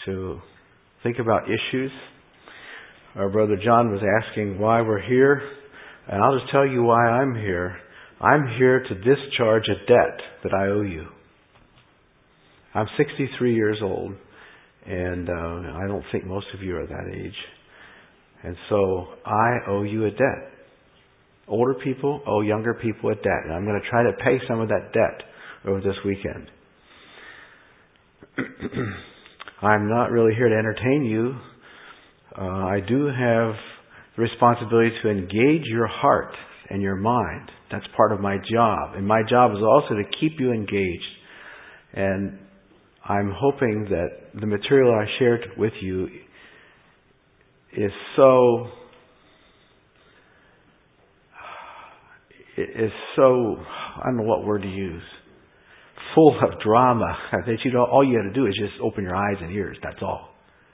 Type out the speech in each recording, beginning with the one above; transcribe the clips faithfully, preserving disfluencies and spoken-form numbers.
to think about issues. Our brother John was asking why we're here, and I'll just tell you why I'm here. I'm here to discharge a debt that I owe you. I'm sixty-three years old, and uh, I don't think most of you are that age. And so I owe you a debt. Older people owe younger people a debt, and I'm going to try to pay some of that debt over this weekend. I'm not really here to entertain you. Uh, I do have the responsibility to engage your heart and your mind. That's part of my job. And my job is also to keep you engaged. And I'm hoping that the material I shared with you is so, is so, I don't know what word to use, full of drama that you know all you have to do is just open your eyes and ears. That's all.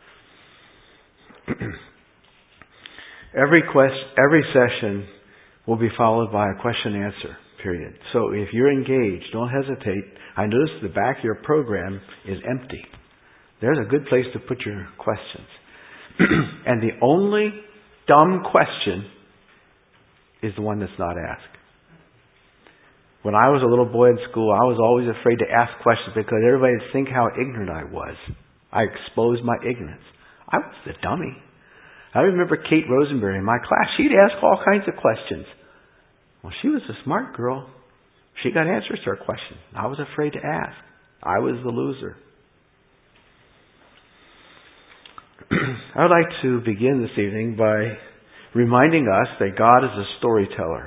every quest, every session will be followed by a question and answer period. So if you're engaged, don't hesitate. I notice the back of your program is empty. There's a good place to put your questions. And the only dumb question is the one that's not asked. When I was a little boy in school, I was always afraid to ask questions because everybody would think how ignorant I was. I exposed my ignorance. I was the dummy. I remember Kate Rosenberry in my class. She'd ask all kinds of questions. Well, she was a smart girl. She got answers to her questions. I was afraid to ask. I was the loser. I would like to begin this evening by reminding us that God is a storyteller.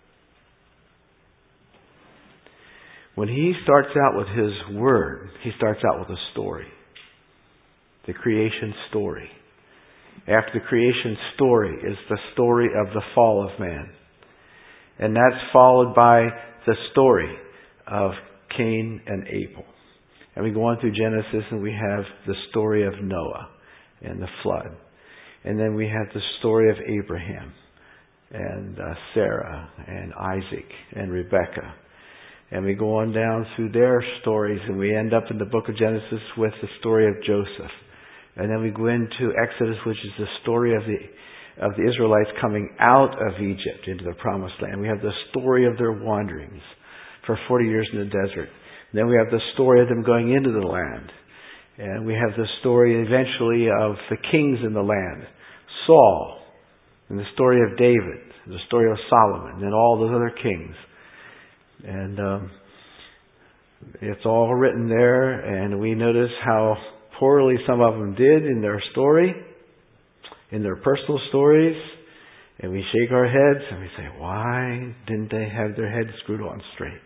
When He starts out with His Word, He starts out with a story. The creation story. After the creation story is the story of the fall of man. And that's followed by the story of Cain and Abel. And we go on through Genesis and we have the story of Noah and the flood. And then we have the story of Abraham and uh, Sarah and Isaac and Rebekah. And we go on down through their stories and we end up in the book of Genesis with the story of Joseph. And then we go into Exodus, which is the story of the of the Israelites coming out of Egypt into the promised land. We have the story of their wanderings for forty years in the desert. And then we have the story of them going into the land. And we have the story eventually of the kings in the land. Saul, and the story of David, the story of Solomon, and all those other kings. And um, it's all written there, and we notice how poorly some of them did in their story, in their personal stories, and we shake our heads and we say, why didn't they have their heads screwed on straight?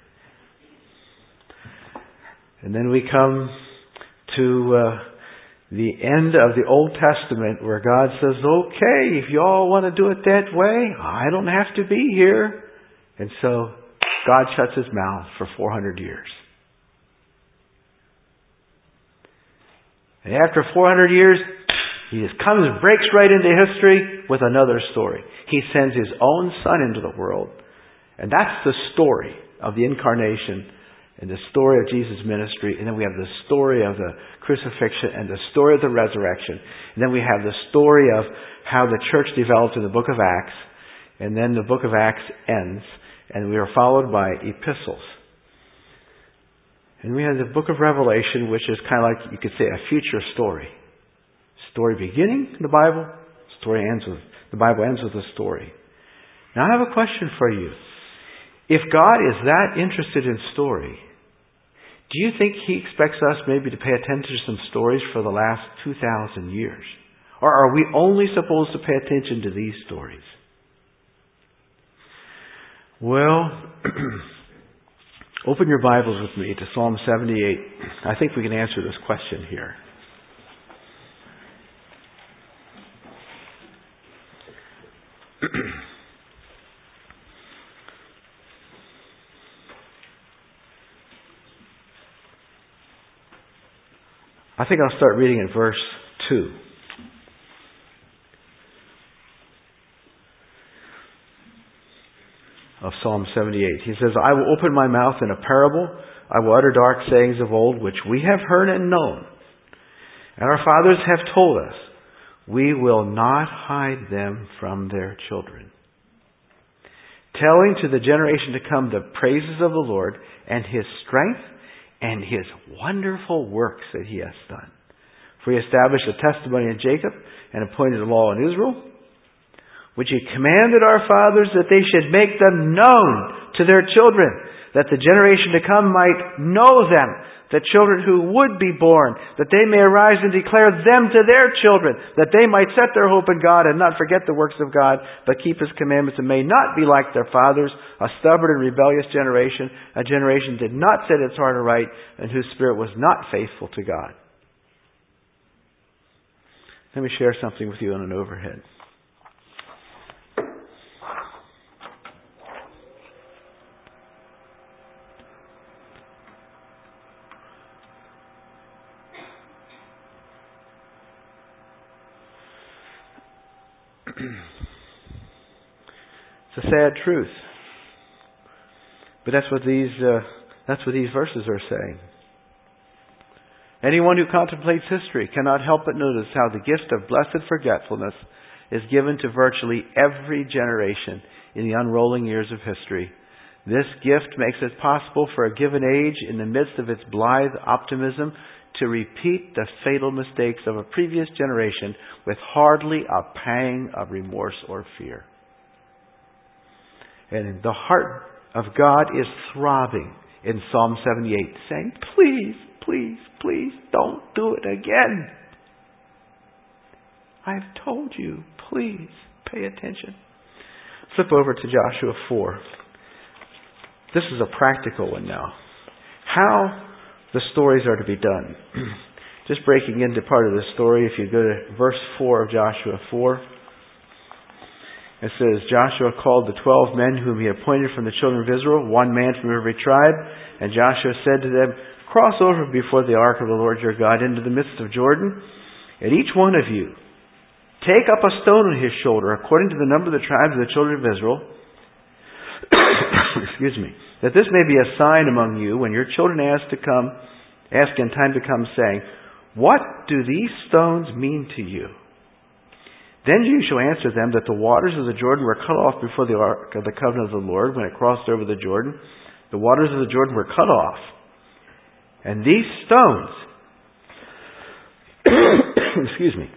And then we come to uh, the end of the Old Testament where God says, okay, if you all want to do it that way, I don't have to be here. And so God shuts His mouth for four hundred years. And after four hundred years, He just comes and breaks right into history with another story. He sends His own Son into the world. And that's the story of the incarnation and the story of Jesus' ministry. And then we have the story of the crucifixion and the story of the resurrection. And then we have the story of how the church developed in the book of Acts. And then the book of Acts ends. And we are followed by epistles. And we have the book of Revelation, which is kind of like, you could say, a future story. Story beginning in the Bible, story ends with, the Bible ends with a story. Now I have a question for you. If God is that interested in story, do you think He expects us maybe to pay attention to some stories for the last two thousand years? Or are we only supposed to pay attention to these stories? Well, open your Bibles with me to Psalm seventy-eight. I think we can answer this question here. I think I'll start reading in verse two. Of Psalm seventy-eight. He says, I will open my mouth in a parable. I will utter dark sayings of old, which we have heard and known, And our fathers have told us, we will not hide them from their children. Telling to the generation to come the praises of the Lord and His strength and His wonderful works that He has done. For He established a testimony in Jacob and appointed a law in Israel, which He commanded our fathers that they should make them known to their children, that the generation to come might know them, the children who would be born, that they may arise and declare them to their children, that they might set their hope in God and not forget the works of God, but keep His commandments and may not be like their fathers, a stubborn and rebellious generation, a generation that did not set its heart aright and whose spirit was not faithful to God. Let me share something with you on an overhead. It's a sad truth, but that's what these uh, that's what these verses are saying. Anyone who contemplates history cannot help but notice how the gift of blessed forgetfulness is given to virtually every generation in the unrolling years of history. This gift makes it possible for a given age, in the midst of its blithe optimism, to repeat the fatal mistakes of a previous generation with hardly a pang of remorse or fear. And the heart of God is throbbing in Psalm seventy-eight, saying, please, please, please don't do it again. I've told you, please pay attention. Flip over to Joshua four. This is a practical one now. How the stories are to be done. Just breaking into part of the story, if you go to verse four of Joshua four, it says, Joshua called the twelve men whom he appointed from the children of Israel, one man from every tribe. And Joshua said to them, cross over before the ark of the Lord your God into the midst of Jordan, and each one of you take up a stone on his shoulder, according to the number of the tribes of the children of Israel, excuse me, that this may be a sign among you when your children ask to come, ask in time to come, saying, what do these stones mean to you? Then you shall answer them that the waters of the Jordan were cut off before the ark of the covenant of the Lord when it crossed over the Jordan. The waters of the Jordan were cut off. And these stones, excuse me,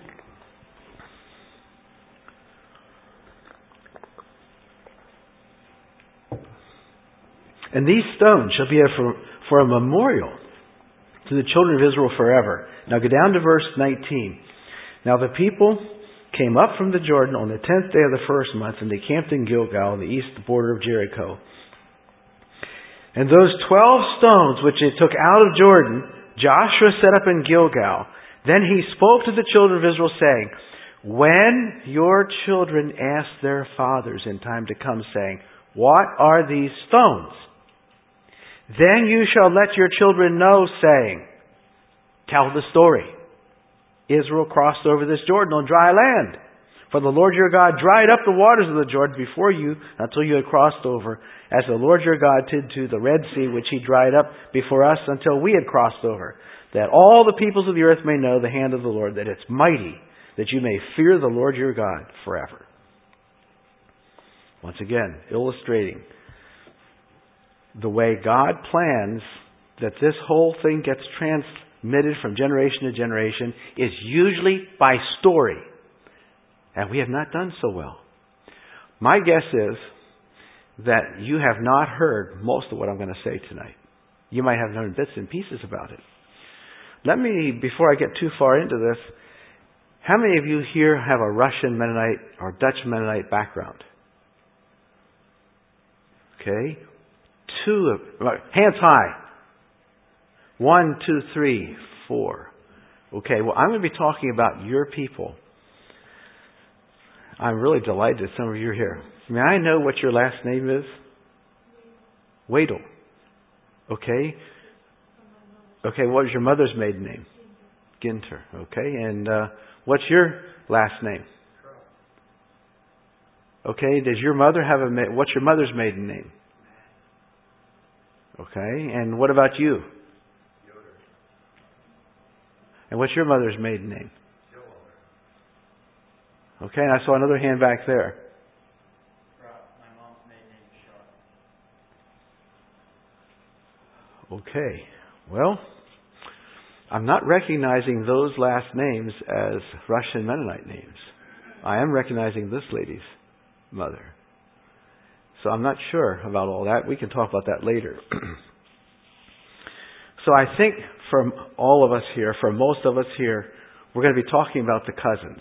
and these stones shall be for, for a memorial to the children of Israel forever. Now go down to verse nineteen. Now the people came up from the Jordan on the tenth day of the first month, and they camped in Gilgal on the east border of Jericho. And those twelve stones which they took out of Jordan, Joshua set up in Gilgal. Then he spoke to the children of Israel, saying, when your children ask their fathers in time to come, saying, what are these stones? Then you shall let your children know, saying, tell the story. Israel crossed over this Jordan on dry land. For the Lord your God dried up the waters of the Jordan before you until you had crossed over, as the Lord your God did to the Red Sea, which He dried up before us until we had crossed over, that all the peoples of the earth may know the hand of the Lord, that it's mighty, that you may fear the Lord your God forever. Once again, illustrating the way God plans that this whole thing gets transmitted from generation to generation is usually by story. And we have not done so well. My guess is that you have not heard most of what I'm going to say tonight. You might have known bits and pieces about it. Let me, before I get too far into this, how many of you here have a Russian Mennonite or Dutch Mennonite background? Okay. Two of, hands high. One, two, three, four. Okay, well, I'm going to be talking about your people. I'm really delighted that some of you are here. May I know what your last name is? Wadel. Okay. Okay, what is your mother's maiden name? Ginter. Okay, and uh, what's your last name? Okay, does your mother have a, ma- what's your mother's maiden name? Okay, and what about you? And what's your mother's maiden name? Okay, and I saw another hand back there. My mom's maiden name is Shaw. Okay, well, I'm not recognizing those last names as Russian Mennonite names. I am recognizing this lady's mother. So I'm not sure about all that. We can talk about that later. So I think for all of us here, for most of us here, we're going to be talking about the cousins.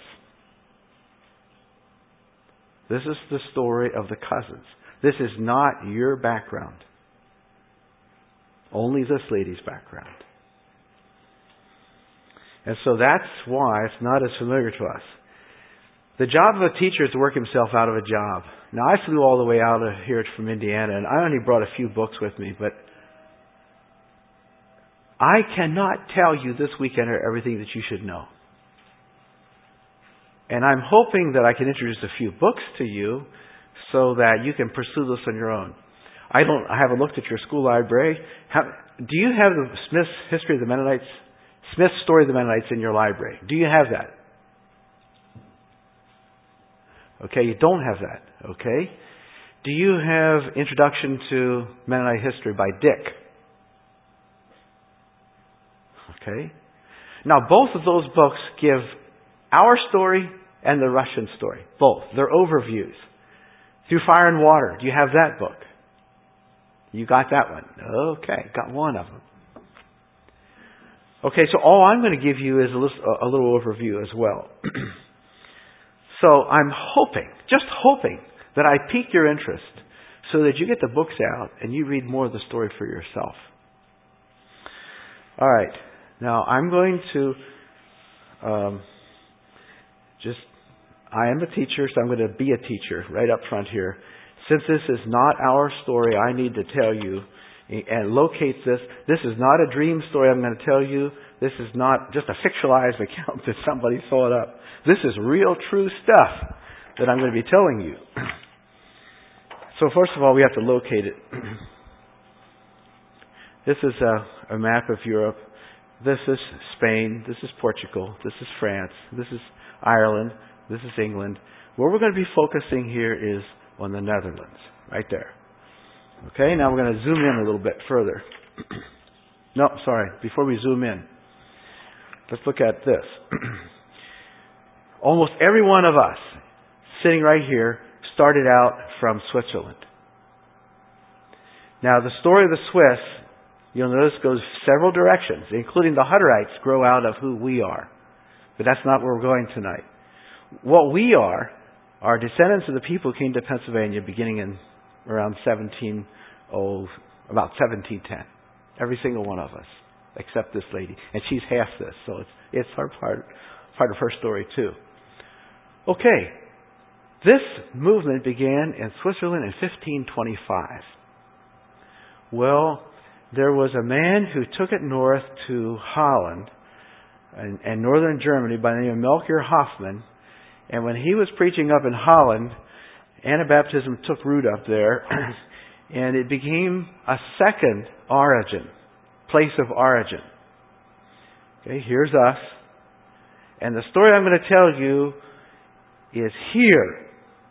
This is the story of the cousins. This is not your background. Only this lady's background. And so that's why it's not as familiar to us. The job of a teacher is to work himself out of a job. Now, I flew all the way out of here from Indiana, and I only brought a few books with me, but I cannot tell you this weekend everything that you should know. And I'm hoping that I can introduce a few books to you so that you can pursue this on your own. I don't. I haven't looked at your school library. How, do you have the Smith's History of the Mennonites, Smith's Story of the Mennonites in your library? Do you have that? Okay, you don't have that. Okay. Do you have Introduction to Mennonite History by Dick? Okay. Now, both of those books give our story and the Russian story. Both. They're overviews. Through Fire and Water. Do you have that book? You got that one. Okay. Got one of them. Okay, so all I'm going to give you is a little, a little overview as well. So I'm hoping, just hoping, that I pique your interest so that you get the books out and you read more of the story for yourself. All right. Now, I'm going to um, just, I am a teacher, so I'm going to be a teacher right up front here. Since this is not our story, I need to tell you and locate this. This is not a dream story I'm going to tell you. This is not just a fictionalized account that somebody thought up. This is real, true stuff that I'm going to be telling you. So first of all, we have to locate it. This is a, a map of Europe. This is Spain. This is Portugal. This is France. This is Ireland. This is England. Where we're going to be focusing here is on the Netherlands, right there. Okay, now we're going to zoom in a little bit further. No, sorry, before we zoom in, let's look at this. Almost every one of us sitting right here started out from Switzerland. Now, the story of the Swiss, you'll notice, goes several directions, including the Hutterites grow out of who we are. But that's not where we're going tonight. What we are are descendants of the people who came to Pennsylvania beginning in around seventeen oh, about seventeen ten. Every single one of us, except this lady, and she's half this, so it's it's her part part of her story too. Okay, this movement began in Switzerland in fifteen twenty-five. Well, there was a man who took it north to Holland and, and northern Germany by the name of Melchior Hoffman. And when he was preaching up in Holland, Anabaptism took root up there, and it became a second origin, place of origin. Okay, here's us. And the story I'm going to tell you is here.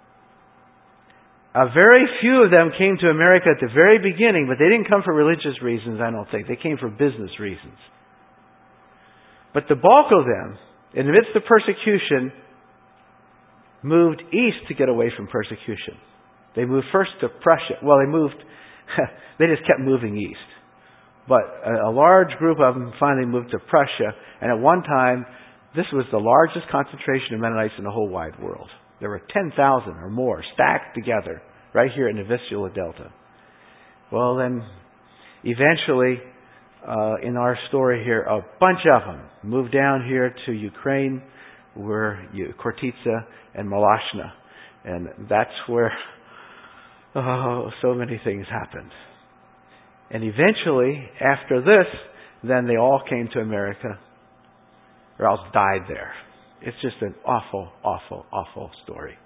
A very few of them came to America at the very beginning, but they didn't come for religious reasons, I don't think. They came for business reasons. But the bulk of them, in the midst of persecution, moved east to get away from persecution. They moved first to Prussia. Well, they moved, they just kept moving east. But a, a large group of them finally moved to Prussia, and at one time, this was the largest concentration of Mennonites in the whole wide world. There were ten thousand or more stacked together right here in the Vistula Delta. Well, then, eventually, uh, in our story here, a bunch of them moved down here to Ukraine, where Khortytsa and Malashna. And that's where oh, so many things happened. And eventually, after this, then they all came to America, or else died there. It's just an awful, awful, awful story.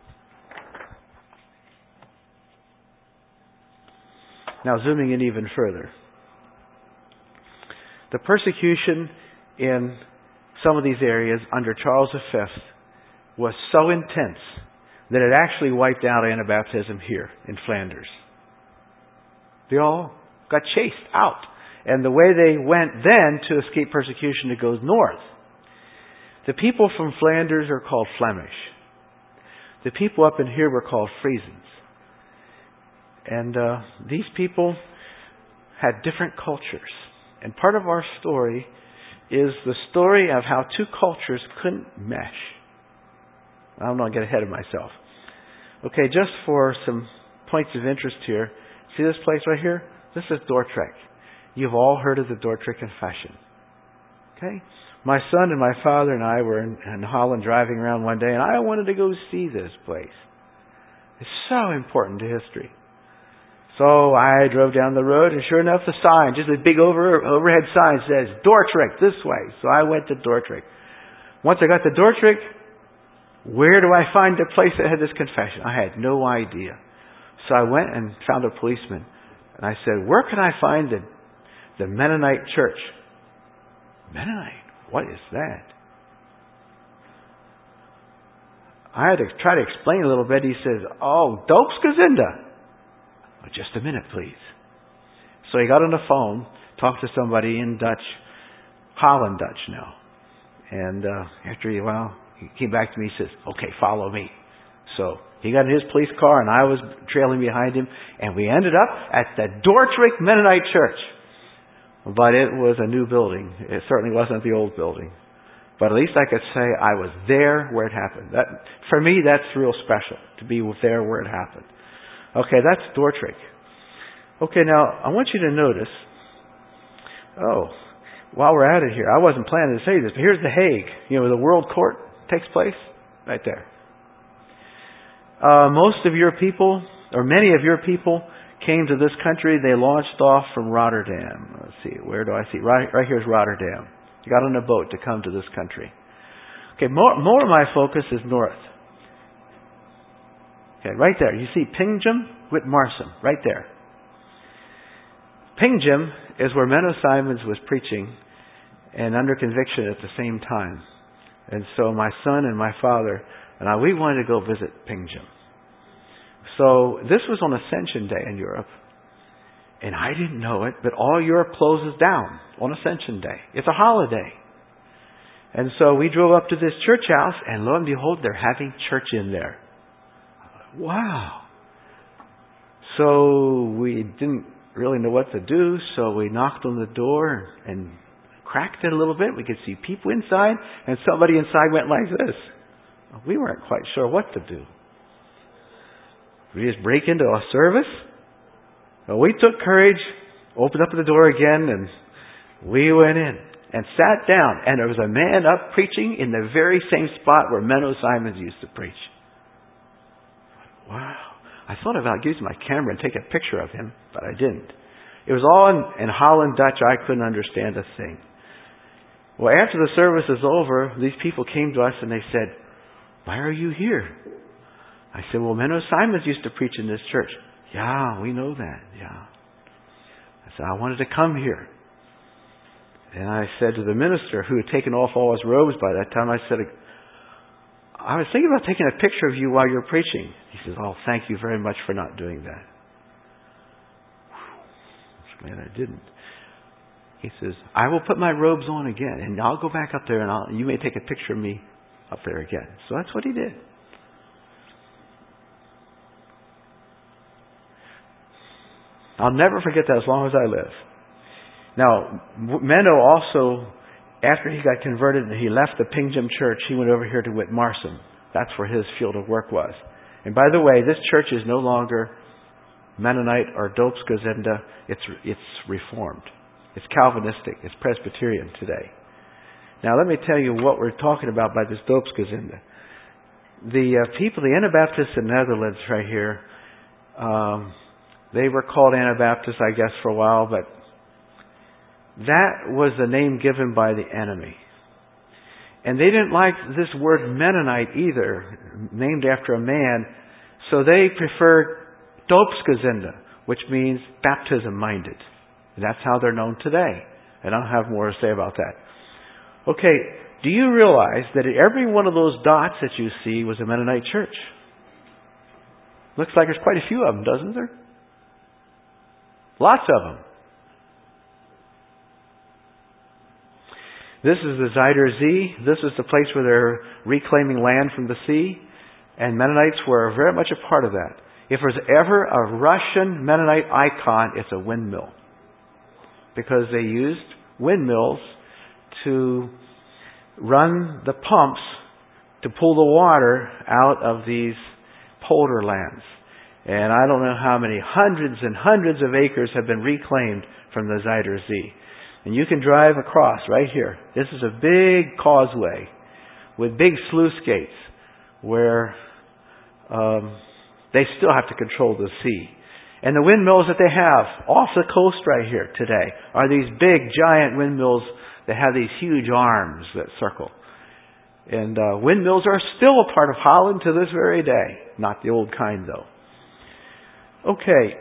Now, zooming in even further. The persecution in some of these areas under Charles the Fifth was so intense that it actually wiped out Anabaptism here in Flanders. They all got chased out. And the way they went then to escape persecution, it goes north. The people from Flanders are called Flemish. The people up in here were called Friesens. And uh, these people had different cultures. And part of our story is the story of how two cultures couldn't mesh. I don't want to get ahead of myself. Okay, just for some points of interest here. See this place right here? This is Dordrecht. You've all heard of the Dordrecht Confession. Okay? My son and my father and I were in, in Holland driving around one day, and I wanted to go see this place. It's so important to history. So I drove down the road, and sure enough, the sign, just a big over, overhead sign, says, Dordrecht, this way. So I went to Dordrecht. Once I got to Dordrecht, where do I find the place that had this confession? I had no idea. So I went and found a policeman. And I said, where can I find the, the Mennonite church? Mennonite? What is that? I had to try to explain a little bit. He says, oh, Doopsgezinde. Oh, just a minute, please. So he got on the phone, talked to somebody in Dutch, Holland Dutch now. And uh, after a while, he came back to me. He says, okay, follow me. So he got in his police car, and I was trailing behind him, and we ended up at the Dordrecht Mennonite Church. But it was a new building. It certainly wasn't the old building. But at least I could say I was there where it happened. That, for me, that's real special, to be there where it happened. Okay, that's Dordrecht. Okay, now, I want you to notice, oh, while we're at it here, I wasn't planning to say this, but here's The Hague. You know, where the World Court takes place? Right there. Uh, most of your people, or many of your people, came to this country. They launched off from Rotterdam. Let's see, where do I see? Right, right here's Rotterdam. You got on a boat to come to this country. Okay, more, more of my focus is north. Okay, right there. You see Pingjum with Marsum, right there. Pingjum is where Menno Simons was preaching and under conviction at the same time. And so my son and my father and I, we wanted to go visit Pingjum. So this was on Ascension Day in Europe. And I didn't know it, but all Europe closes down on Ascension Day. It's a holiday. And so we drove up to this church house, and lo and behold, they're having church in there. Wow. So we didn't really know what to do, so we knocked on the door and cracked it a little bit. We could see people inside, and somebody inside went like this. We weren't quite sure what to do. We just break into a service? Well, we took courage, opened up the door again, and we went in and sat down. And there was a man up preaching in the very same spot where Menno Simons used to preach. Wow. I thought about using my camera and take a picture of him, but I didn't. It was all in, in Holland Dutch. I couldn't understand a thing. Well, after the service was over, these people came to us and they said, why are you here? I said, well, Menno Simons used to preach in this church. Yeah, we know that. Yeah. I said, I wanted to come here. And I said to the minister, who had taken off all his robes by that time, I said, I was thinking about taking a picture of you while you're preaching. He says, oh, thank you very much for not doing that. Whew. Man, I didn't. He says, I will put my robes on again, and I'll go back up there, and I'll, you may take a picture of me up there again. So that's what he did. I'll never forget that as long as I live. Now, Menno also, after he got converted and he left the Pingjum church, he went over here to Whitmarsum. That's where his field of work was. And by the way, this church is no longer Mennonite or Doopsgezinde. It's, it's Reformed. It's Calvinistic. It's Presbyterian today. Now, let me tell you what we're talking about by this Doopsgezinde. The uh, people, the Anabaptists in the Netherlands right here, um, they were called Anabaptists, I guess, for a while, but that was the name given by the enemy. And they didn't like this word Mennonite either, named after a man, so they preferred Doopsgezinde, which means baptism-minded. And that's how they're known today. And I don't have more to say about that. Okay, Do you realize that every one of those dots that you see was a Mennonite church? Looks like there's quite a few of them, doesn't there? Lots of them. This is the Zuyder Zee. This is the place where they're reclaiming land from the sea. And Mennonites were very much a part of that. If there's ever a Russian Mennonite icon, it's a windmill. Because they used windmills to run the pumps to pull the water out of these polder lands. And I don't know how many hundreds and hundreds of acres have been reclaimed from the Zuyder Zee. And you can drive across right here. This is a big causeway with big sluice gates where um, they still have to control the sea. And the windmills that they have off the coast right here today are these big, giant windmills that have these huge arms that circle. And uh, windmills are still a part of Holland to this very day. Not the old kind, though. Okay.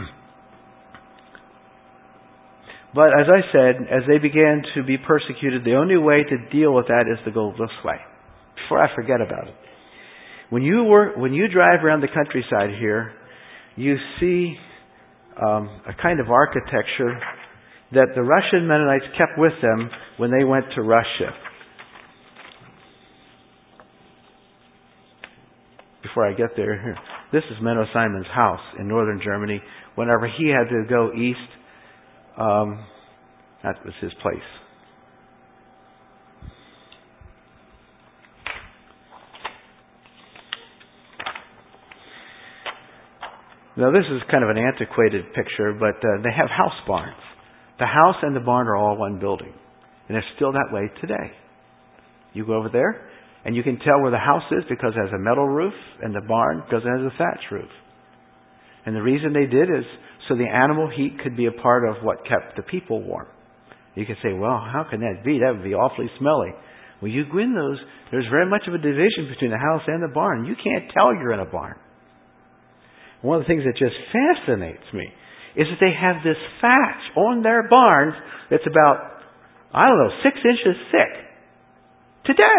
But as I said, as they began to be persecuted, the only way to deal with that is to go this way. Before I forget about it. When you work, when you drive around the countryside here, you see um, a kind of architecture that the Russian Mennonites kept with them when they went to Russia. Before I get there, here. This is Menno Simon's house in northern Germany. Whenever he had to go east, um, that was his place. Now this is kind of an antiquated picture, but uh, they have house barns. The house and the barn are all one building. And it's still that way today. You go over there, and you can tell where the house is because it has a metal roof, and the barn because it has a thatch roof. And the reason they did is so the animal heat could be a part of what kept the people warm. You could say, well, how can that be? That would be awfully smelly. Well, you go in those, there's very much of a division between the house and the barn. You can't tell you're in a barn. One of the things that just fascinates me is that they have this thatch on their barns that's about, I don't know, six inches thick. Today.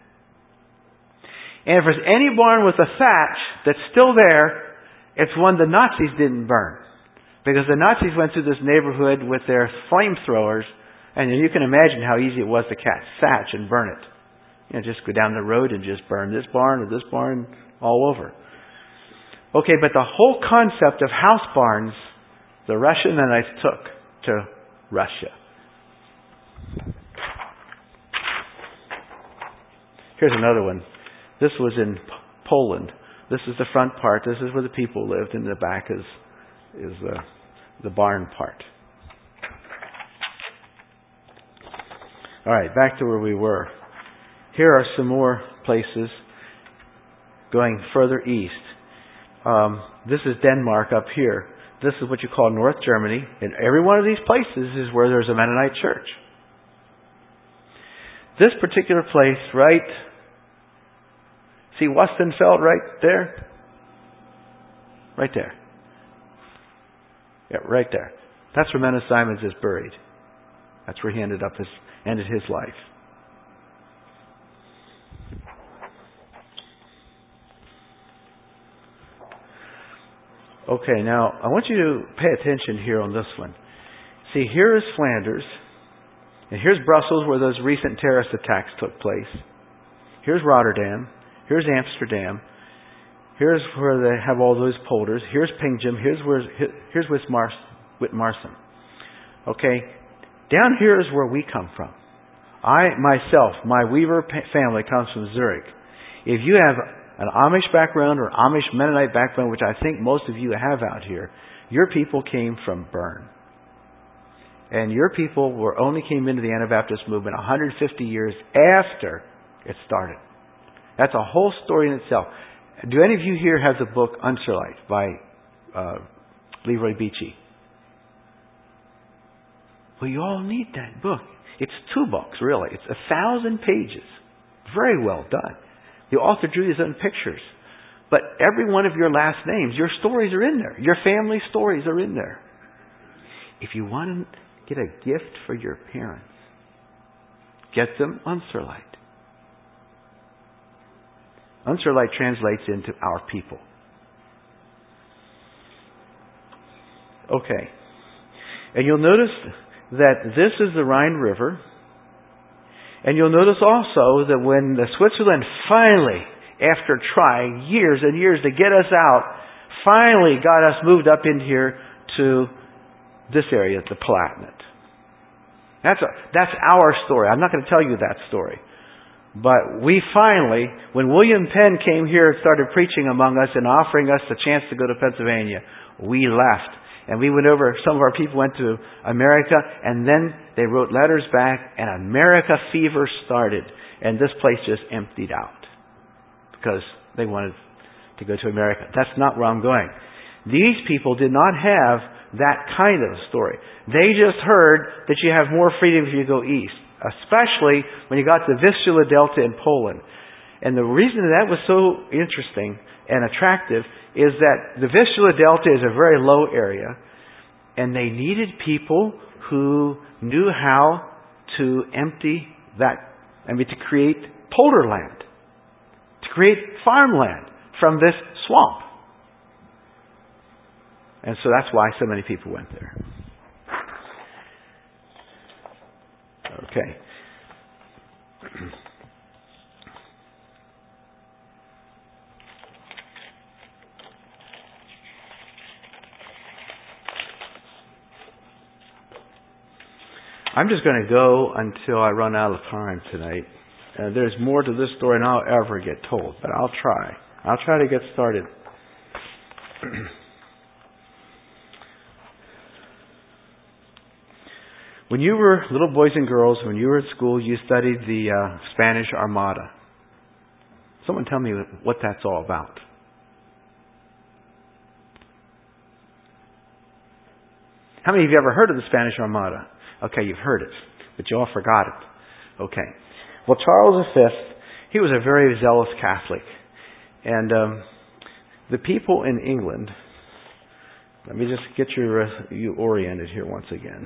And if there's any barn with a thatch that's still there, it's one the Nazis didn't burn. Because the Nazis went through this neighborhood with their flamethrowers, and you can imagine how easy it was to catch thatch and burn it. You know, just go down the road and just burn this barn or this barn all over. Okay, but the whole concept of house barns, the Russian Mennonites took to Russia. Here's another one. This was in Poland. This is the front part. This is where the people lived, and the back is is uh, the barn part. All right, back to where we were. Here are some more places going further east. Um, this is Denmark up here. This is what you call North Germany. And every one of these places is where there's a Mennonite church. This particular place, right? See Westenfeld right there? Right there. Yeah, right there. That's where Menno Simons is buried. That's where he ended up his ended his life. Okay, now I want you to pay attention here on this one. See, here is Flanders, and here's Brussels where those recent terrorist attacks took place. Here's Rotterdam. Here's Amsterdam. Here's where they have all those polders. Here's Pingem. Here's where here's Whitmarsum. Okay, down here is where we come from. I myself, my Weaver family comes from Zurich. If you have an Amish background or Amish Mennonite background, which I think most of you have out here, your people came from Bern. And your people were only came into the Anabaptist movement one hundred fifty years after it started. That's a whole story in itself. Do any of you here have the book Unserlight by uh, Leroy Beachy? Well, you all need that book. It's two books, really. It's a thousand pages. Very well done. The author drew his own pictures. But every one of your last names, your stories are in there. Your family stories are in there. If you want to get a gift for your parents, Get them Unserlite. Unserlite translates into our people. Okay. And you'll notice that this is the Rhine River. And you'll notice also that when the Switzerland finally, after trying years and years to get us out, finally got us moved up in here to this area, the Palatinate. That's a, that's our story. I'm not going to tell you that story. But we finally, when William Penn came here and started preaching among us and offering us the chance to go to Pennsylvania, we left. And we went over, some of our people went to America, and then they wrote letters back, and America fever started. And this place just emptied out because they wanted to go to America. That's not where I'm going. These people did not have that kind of story. They just heard that you have more freedom if you go east, especially when you got to the Vistula Delta in Poland. And the reason that was so interesting and attractive is that the Vistula Delta is a very low area, and they needed people who knew how to empty that, I mean, to create polder land, to create farmland from this swamp. And so that's why so many people went there. Okay. I'm just going to go until I run out of time tonight. Uh, there's more to this story than I'll ever get told, but I'll try. I'll try to get started. When you were little boys and girls, when you were at school, you studied the uh, Spanish Armada. Someone tell me what that's all about. How many of you ever heard of the Spanish Armada? Okay, you've heard it, but you all forgot it. Okay. Well, Charles the Fifth, he was a very zealous Catholic. And um, the people in England, let me just get your, uh, you oriented here once again.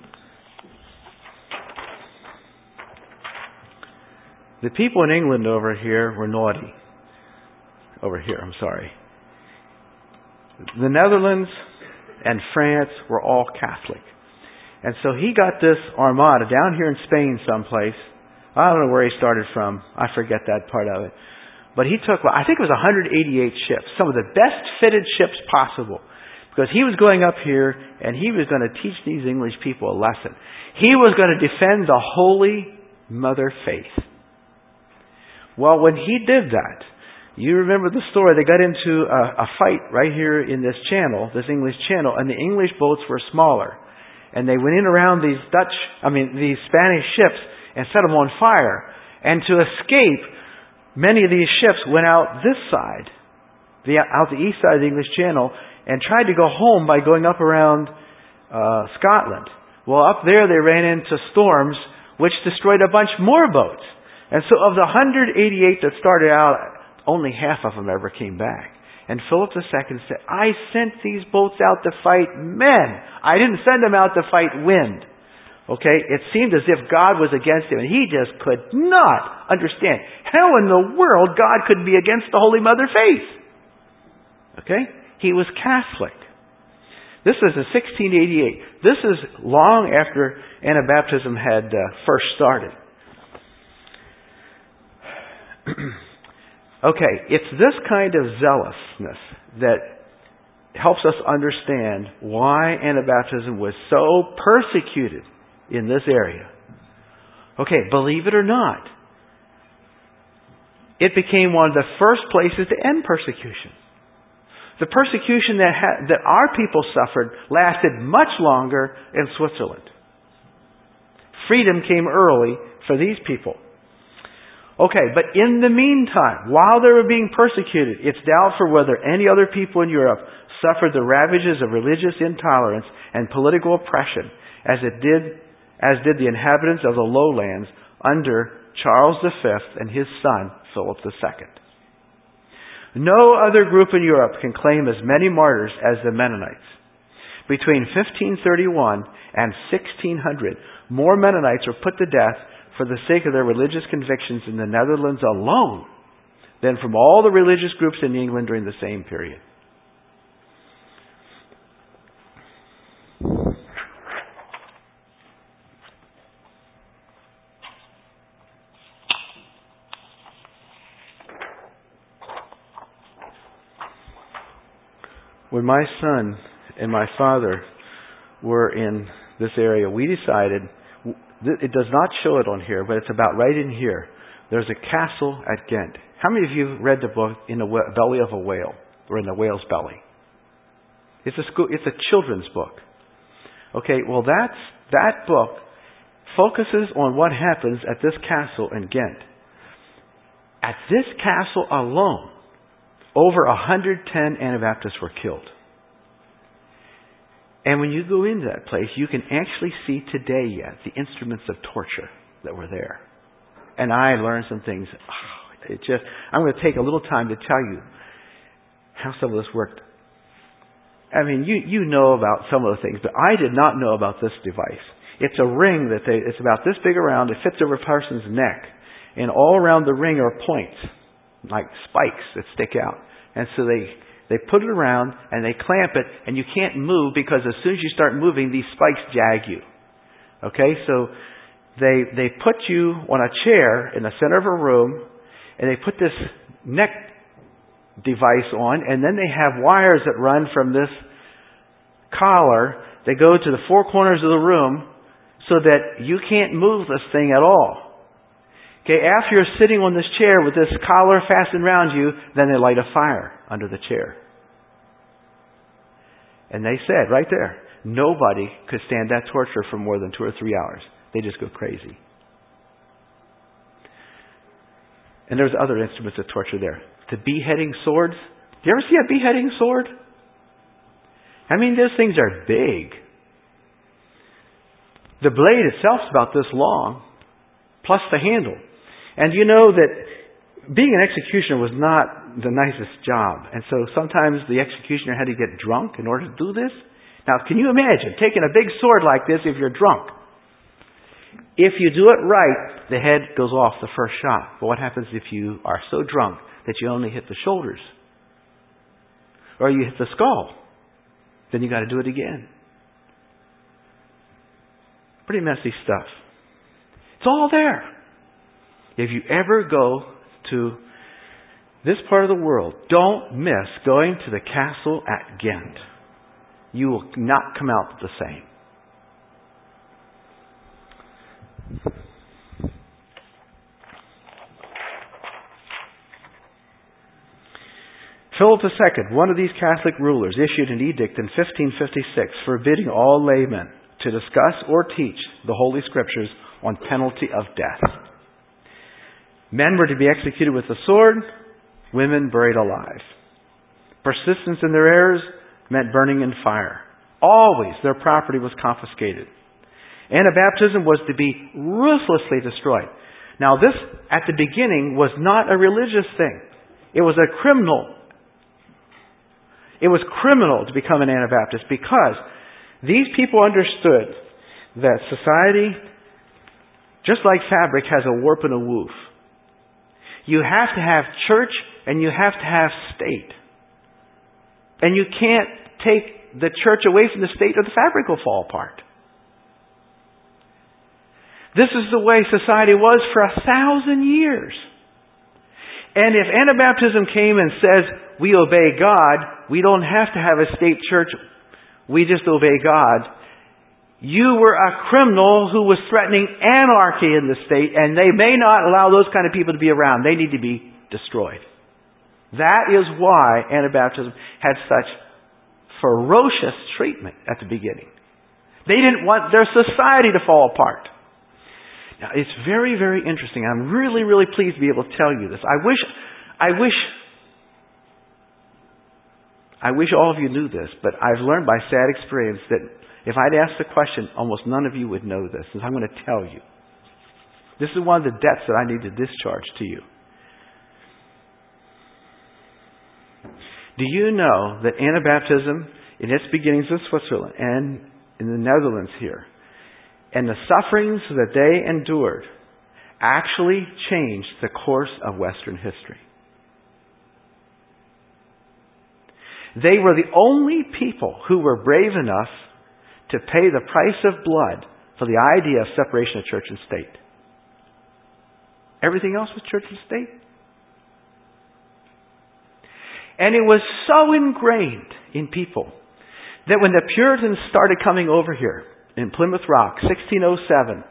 The people in England over here were naughty. Over here, I'm sorry. The Netherlands and France were all Catholic. And so he got this armada down here in Spain someplace. I don't know where he started from. I forget that part of it. But he took, I think it was one hundred eighty-eight ships, some of the best fitted ships possible. Because he was going up here and he was going to teach these English people a lesson. He was going to defend the Holy Mother Faith. Well, when he did that, you remember the story. They got into a, a fight right here in this channel, this English channel, and the English boats were smaller. And they went in around these Dutch, I mean, these Spanish ships and set them on fire. And to escape, many of these ships went out this side, the, out the east side of the English Channel, and tried to go home by going up around uh, Scotland. Well, up there they ran into storms, which destroyed a bunch more boats. And so of the one hundred eighty-eight that started out, only half of them ever came back. And Philip the Second said, I sent these boats out to fight men. I didn't send them out to fight wind. Okay? It seemed as if God was against him, and he just could not understand how in the world God could be against the Holy Mother Faith. Okay? He was Catholic. This is in sixteen eighty-eight. This is long after Anabaptism had uh, first started. Okay, it's this kind of zealousness that helps us understand why Anabaptism was so persecuted in this area. Okay, believe it or not, it became one of the first places to end persecution. The persecution that ha- that our people suffered lasted much longer in Switzerland. Freedom came early for these people. Okay, but in the meantime, while they were being persecuted, it's doubtful whether any other people in Europe suffered the ravages of religious intolerance and political oppression as it did, as did the inhabitants of the lowlands under Charles the Fifth and his son, Philip the Second. No other group in Europe can claim as many martyrs as the Mennonites. Between fifteen thirty-one and sixteen hundred, more Mennonites were put to death for the sake of their religious convictions in the Netherlands alone than from all the religious groups in England during the same period. When my son and my father were in this area, we decided, it does not show it on here, but it's about right in here. There's a castle at Ghent. How many of you read the book In the Belly of a Whale, or In the Whale's Belly? It's a school, it's a children's book. Okay, well that's, that book focuses on what happens at this castle in Ghent. At this castle alone, over one hundred ten Anabaptists were killed. And when you go into that place, you can actually see today yet the instruments of torture that were there. And I learned some things. Oh, it just, I'm going to take a little time to tell you how some of this worked. I mean, you, you know about some of the things, but I did not know about this device. It's a ring that they, it's about this big around. It fits over a person's neck. And all around the ring are points, like spikes that stick out. And so they, they put it around and they clamp it, and you can't move because as soon as you start moving, these spikes jag you. Okay, so they, they put you on a chair in the center of a room, and they put this neck device on, and then they have wires that run from this collar. They go to the four corners of the room so that you can't move this thing at all. Okay, after you're sitting on this chair with this collar fastened around you, then they light a fire under the chair. And they said, right there, nobody could stand that torture for more than two or three hours. They just go crazy. And there's other instruments of torture there. The beheading swords. Do you ever see a beheading sword? I mean, those things are big. The blade itself is about this long, plus the handle. And you know that being an executioner was not the nicest job. And so sometimes the executioner had to get drunk in order to do this. Now, can you imagine taking a big sword like this if you're drunk? If you do it right, the head goes off the first shot. But what happens if you are so drunk that you only hit the shoulders? Or you hit the skull? Then you got to do it again. Pretty messy stuff. It's all there. If you ever go to this part of the world, don't miss going to the castle at Ghent. You will not come out the same. Philip the Second, one of these Catholic rulers, issued an edict in fifteen fifty-six forbidding all laymen to discuss or teach the Holy Scriptures on penalty of death. Men were to be executed with the sword, women buried alive. Persistence in their errors meant burning in fire. Always their property was confiscated. Anabaptism was to be ruthlessly destroyed. Now this, at the beginning, was not a religious thing. It was a criminal. It was criminal to become an Anabaptist because these people understood that society, just like fabric, has a warp and a woof. You have to have church and you have to have state. And you can't take the church away from the state or the fabric will fall apart. This is the way society was for a thousand years. And if Anabaptism came and says, we obey God, we don't have to have a state church, we just obey God, you were a criminal who was threatening anarchy in the state, and they may not allow those kind of people to be around. They need to be destroyed. That is why Anabaptism had such ferocious treatment at the beginning. They didn't want their society to fall apart. Now, it's very, very interesting. I'm really, really pleased to be able to tell you this. I wish, I wish, I wish all of you knew this, but I've learned by sad experience that if I'd asked the question, almost none of you would know this. And I'm going to tell you. This is one of the debts that I need to discharge to you. Do you know that Anabaptism, in its beginnings in Switzerland and in the Netherlands here, and the sufferings that they endured actually changed the course of Western history. They were the only people who were brave enough to pay the price of blood for the idea of separation of church and state. Everything else was church and state. And it was so ingrained in people that when the Puritans started coming over here in Plymouth Rock, sixteen oh seven,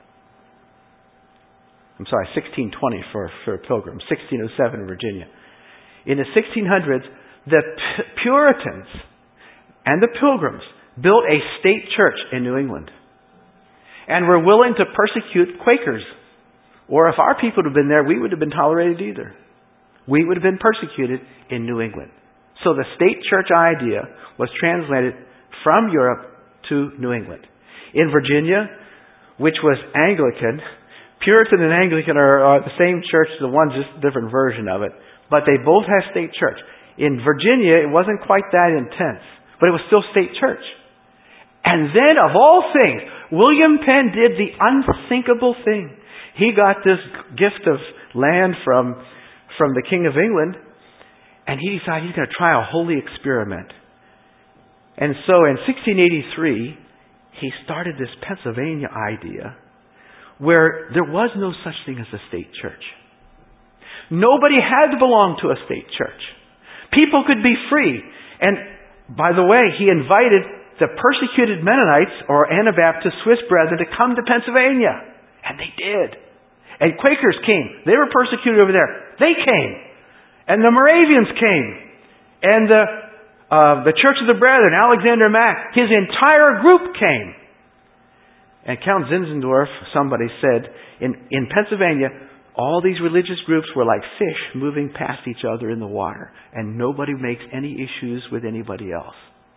I'm sorry, sixteen twenty for, for Pilgrim, sixteen oh seven in Virginia. In the sixteen hundreds, the P- Puritans and the Pilgrims built a state church in New England and were willing to persecute Quakers. Or if our people had been there, we would have been tolerated either. We would have been persecuted in New England. So the state church idea was translated from Europe to New England. In Virginia, which was Anglican, Puritan and Anglican are, are the same church, the one's just a different version of it, but they both have state church. In Virginia, it wasn't quite that intense, but it was still state church. And then, of all things, William Penn did the unthinkable thing. He got this gift of land from, from the King of England, and he decided he's going to try a holy experiment. And so in sixteen eighty-three, he started this Pennsylvania idea where there was no such thing as a state church. Nobody had to belong to a state church. People could be free. And by the way, he invited the persecuted Mennonites or Anabaptist Swiss brethren to come to Pennsylvania. And they did. And Quakers came. They were persecuted over there. They came. And the Moravians came. And the, uh, the Church of the Brethren, Alexander Mack, his entire group came. And Count Zinzendorf, somebody said, in, in Pennsylvania, all these religious groups were like fish moving past each other in the water. And nobody makes any issues with anybody else.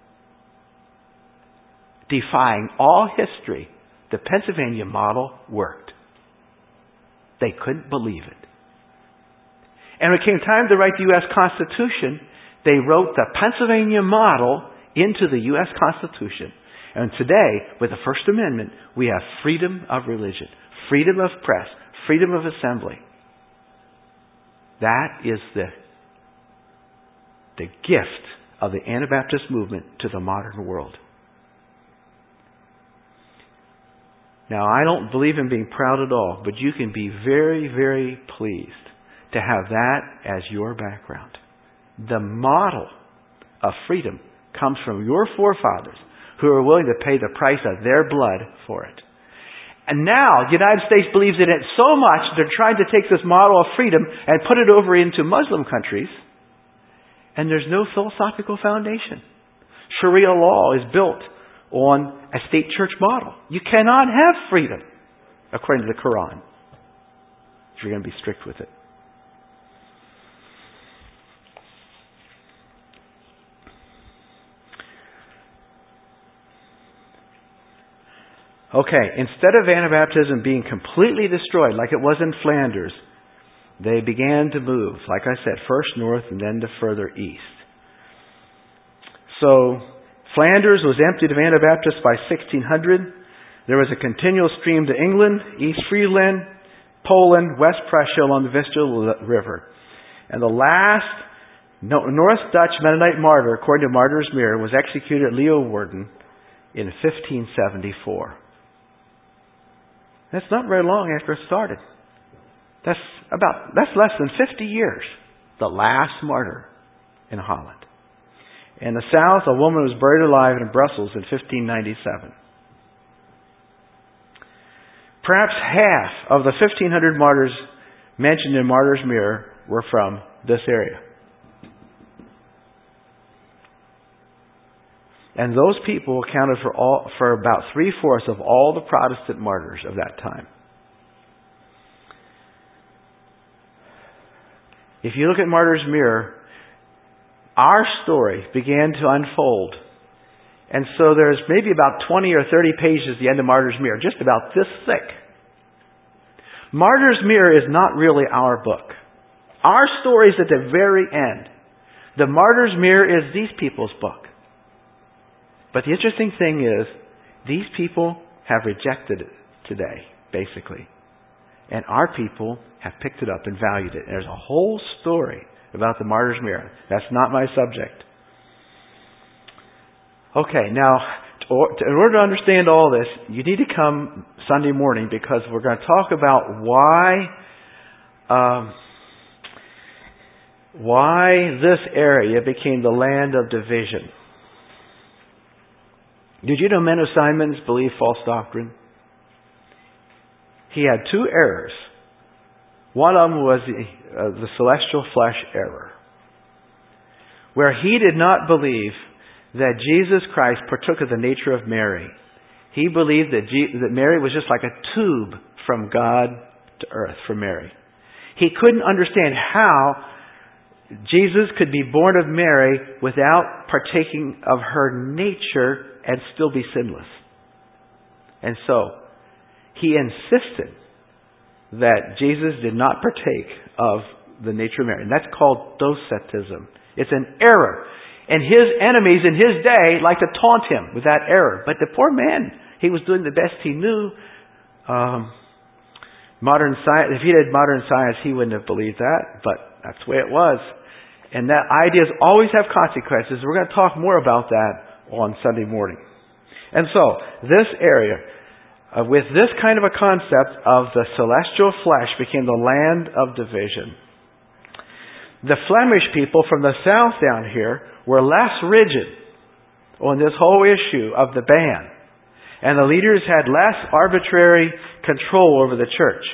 Defying all history, the Pennsylvania model worked. They couldn't believe it. And when it came time to write the U S Constitution, they wrote the Pennsylvania model into the U S Constitution. And today, with the First Amendment, we have freedom of religion, freedom of press, freedom of assembly. That is the, the gift of the Anabaptist movement to the modern world. Now, I don't believe in being proud at all, but you can be very, very pleased to have that as your background. The model of freedom comes from your forefathers who are willing to pay the price of their blood for it. And now, the United States believes in it so much, they're trying to take this model of freedom and put it over into Muslim countries, and there's no philosophical foundation. Sharia law is built on a state church model. You cannot have freedom, according to the Quran, if you're going to be strict with it. Okay, instead of Anabaptism being completely destroyed like it was in Flanders, they began to move, like I said, first north and then to further east. So, Flanders was emptied of Anabaptists by sixteen hundred. There was a continual stream to England, East Friesland, Poland, West Prussia along the Vistula River. And the last North Dutch Mennonite martyr, according to Martyr's Mirror, was executed at Leeuwarden in fifteen seventy-four. That's not very long after it started. That's about, that's less than fifty years. The last martyr in Holland. In the south, a woman was buried alive in Brussels in fifteen ninety-seven. Perhaps half of the fifteen hundred martyrs mentioned in Martyr's Mirror were from this area. And those people accounted for all for about three-fourths of all the Protestant martyrs of that time. If you look at Martyr's Mirror, our story began to unfold. And so there's maybe about twenty or thirty pages at the end of Martyr's Mirror, just about this thick. Martyr's Mirror is not really our book. Our story is at the very end. The Martyr's Mirror is these people's book. But the interesting thing is, these people have rejected it today, basically. And our people have picked it up and valued it. And there's a whole story about the martyr's mirror. That's not my subject. Okay, now, in order to understand all this, you need to come Sunday morning because we're going to talk about why um, why this area became the land of division. Did you know Menno Simons believed false doctrine? He had two errors. One of them was the, uh, the celestial flesh error, where he did not believe that Jesus Christ partook of the nature of Mary. He believed that, G- that Mary was just like a tube from God to earth for Mary. He couldn't understand how Jesus could be born of Mary without partaking of her nature and still be sinless. And so, he insisted that Jesus did not partake of the nature of Mary. And that's called docetism. It's an error. And his enemies in his day like to taunt him with that error. But the poor man, he was doing the best he knew. Um, modern science, if he had modern science, he wouldn't have believed that. But that's the way it was. And that ideas always have consequences. We're going to talk more about that on Sunday morning. And so, this area, uh, with this kind of a concept of the celestial flesh, became the land of division. The Flemish people from the south down here were less rigid on this whole issue of the ban. And the leaders had less arbitrary control over the church.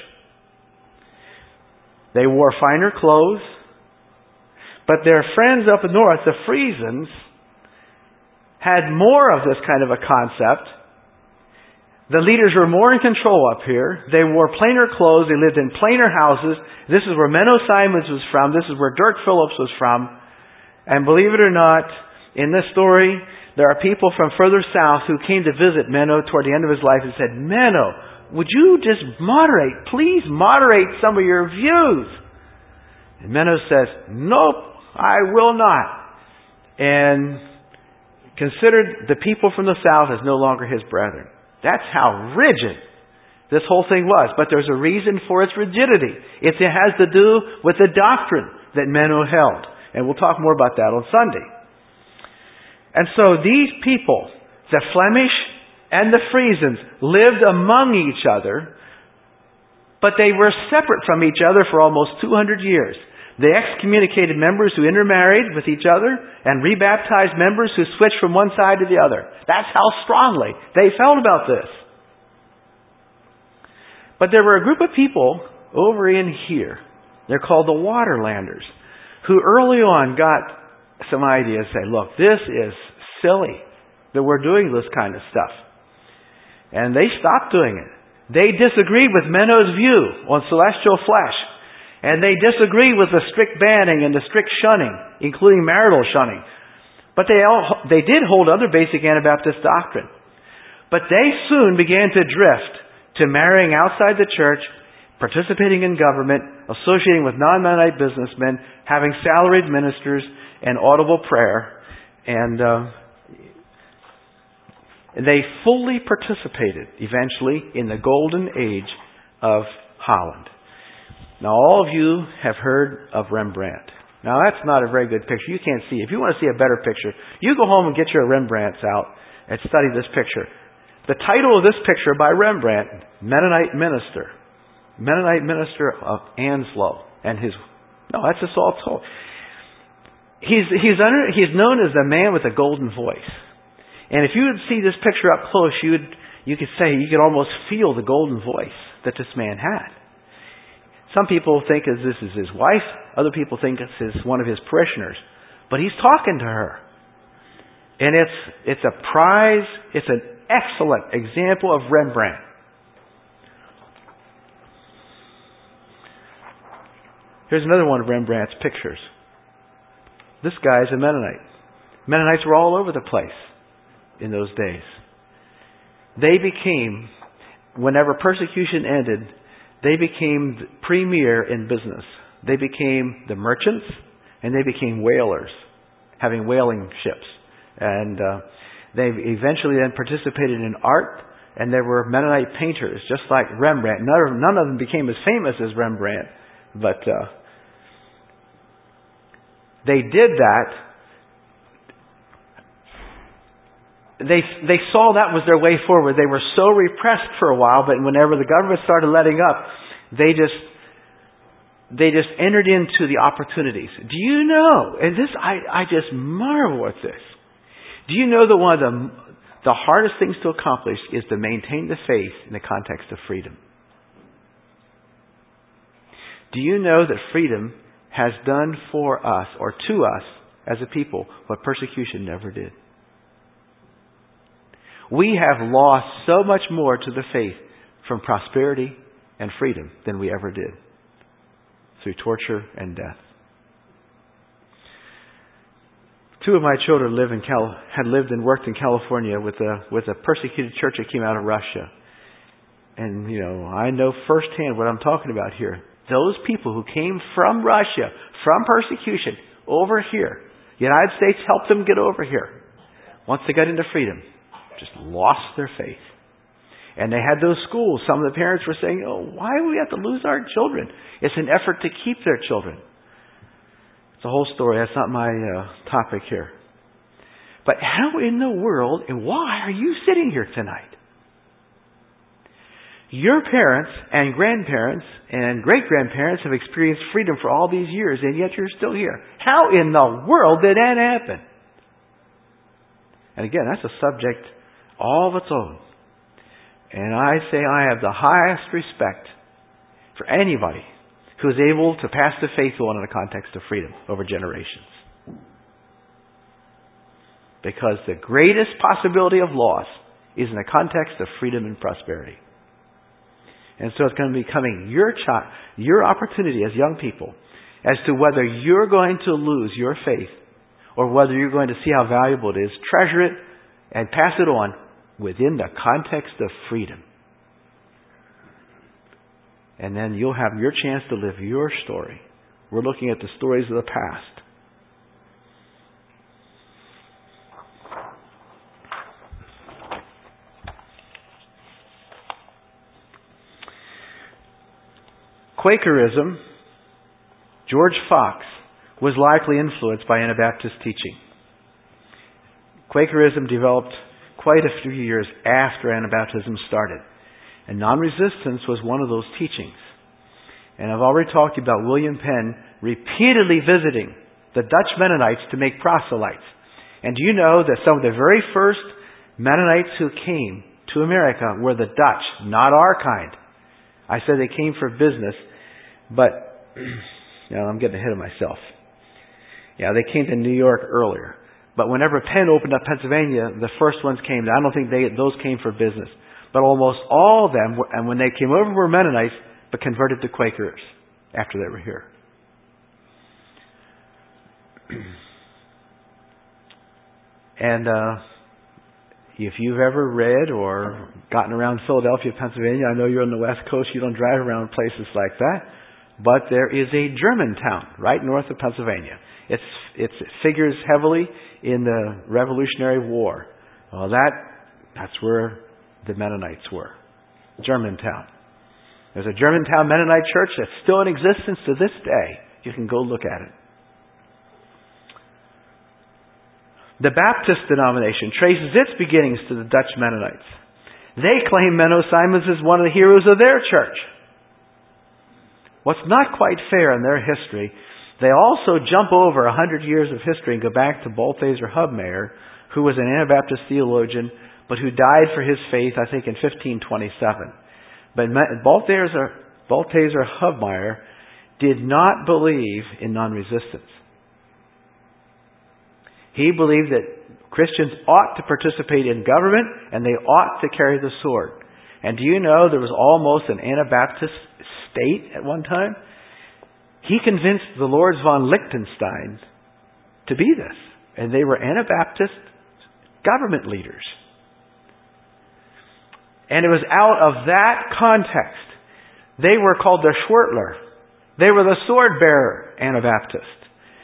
They wore finer clothes. But their friends up north, the Friesens, had more of this kind of a concept. The leaders were more in control up here. They wore plainer clothes. They lived in plainer houses. This is where Menno Simons was from. This is where Dirk Phillips was from. And believe it or not, in this story, there are people from further south who came to visit Menno toward the end of his life and said, Menno, would you just moderate, please moderate some of your views? And Menno says, nope, I will not. And considered the people from the south as no longer his brethren. That's how rigid this whole thing was. But there's a reason for its rigidity. It has to do with the doctrine that Menno held. And we'll talk more about that on Sunday. And so these people, the Flemish and the Friesens, lived among each other, but they were separate from each other for almost two hundred years. They excommunicated members who intermarried with each other and rebaptized members who switched from one side to the other. That's how strongly they felt about this. But there were a group of people over in here. They're called the Waterlanders, who early on got some ideas, say, look, this is silly that we're doing this kind of stuff. And they stopped doing it. They disagreed with Menno's view on celestial flesh. And they disagree with the strict banning and the strict shunning, including marital shunning. But they all, they did hold other basic Anabaptist doctrine. But they soon began to drift to marrying outside the church, participating in government, associating with non-Mennonite businessmen, having salaried ministers, and audible prayer. And uh, they fully participated, eventually, in the golden age of Holland. Now, all of you have heard of Rembrandt. Now, that's not a very good picture. You can't see. If you want to see a better picture, you go home and get your Rembrandts out and study this picture. The title of this picture by Rembrandt, Mennonite Minister. Mennonite Minister of Anslo. And his... No, that's a Saul Toll. He's, he's, under, he's known as the man with a golden voice. And if you would see this picture up close, you would, you could say, you could almost feel the golden voice that this man had. Some people think that this is his wife. Other people think this is one of his parishioners. But he's talking to her. And it's it's a prize, it's an excellent example of Rembrandt. Here's another one of Rembrandt's pictures. This guy is a Mennonite. Mennonites were all over the place in those days. They became, whenever persecution ended, they became premier in business. They became the merchants, and they became whalers, having whaling ships. And uh, they eventually then participated in art. And there were Mennonite painters, just like Rembrandt. None of, none of them became as famous as Rembrandt, but uh, they did that. They they saw that was their way forward. They were so repressed for a while, but whenever the government started letting up, they just they just entered into the opportunities. Do you know? And this I I just marvel at this. Do you know that one of the the hardest things to accomplish is to maintain the faith in the context of freedom? Do you know that freedom has done for us or to us as a people what persecution never did? We have lost so much more to the faith from prosperity and freedom than we ever did through torture and death. Two of my children live in Cal- had lived and worked in California with a with a persecuted church that came out of Russia. And, you know, I know firsthand what I'm talking about here. Those people who came from Russia, from persecution, over here, the United States helped them get over here. Once they got into freedom, just lost their faith. And they had those schools. Some of the parents were saying, oh, why do we have to lose our children? It's an effort to keep their children. It's a whole story. That's not my uh, topic here. But how in the world and why are you sitting here tonight? Your parents and grandparents and great-grandparents have experienced freedom for all these years, and yet you're still here. How in the world did that happen? And again, that's a subject all of its own. And I say I have the highest respect for anybody who is able to pass the faith on in the context of freedom over generations. Because the greatest possibility of loss is in the context of freedom and prosperity. And so it's going to be becoming your child, your opportunity as young people as to whether you're going to lose your faith or whether you're going to see how valuable it is, treasure it, and pass it on within the context of freedom. And then you'll have your chance to live your story. We're looking at the stories of the past. Quakerism, George Fox, was likely influenced by Anabaptist teaching. Quakerism developed quite a few years after Anabaptism started. And non-resistance was one of those teachings. And I've already talked about William Penn repeatedly visiting the Dutch Mennonites to make proselytes. And do you know that some of the very first Mennonites who came to America were the Dutch, not our kind. I said they came for business, but you know, I'm getting ahead of myself. Yeah, they came to New York earlier. But whenever Penn opened up Pennsylvania, the first ones came. I don't think they those came for business. But almost all of them, were, and when they came over, were Mennonites, but converted to Quakers after they were here. And uh, if you've ever read or gotten around Philadelphia, Pennsylvania, I know you're on the West Coast, you don't drive around places like that, but there is a German town right north of Pennsylvania. It's, it's, it figures heavily in the Revolutionary War. Well, that that's where the Mennonites were. Germantown. There's a Germantown Mennonite church that's still in existence to this day. You can go look at it. The Baptist denomination traces its beginnings to the Dutch Mennonites. They claim Menno Simons is one of the heroes of their church. What's not quite fair in their history, they also jump over a hundred years of history and go back to Balthasar Hubmaier, who was an Anabaptist theologian, but who died for his faith, I think, in fifteen twenty-seven. But Balthasar, Balthasar Hubmaier did not believe in non-resistance. He believed that Christians ought to participate in government and they ought to carry the sword. And do you know there was almost an Anabaptist state at one time? He convinced the Lords von Liechtenstein to be this. And they were Anabaptist government leaders. And it was out of that context. They were called the Schwertler. They were the sword-bearer Anabaptist.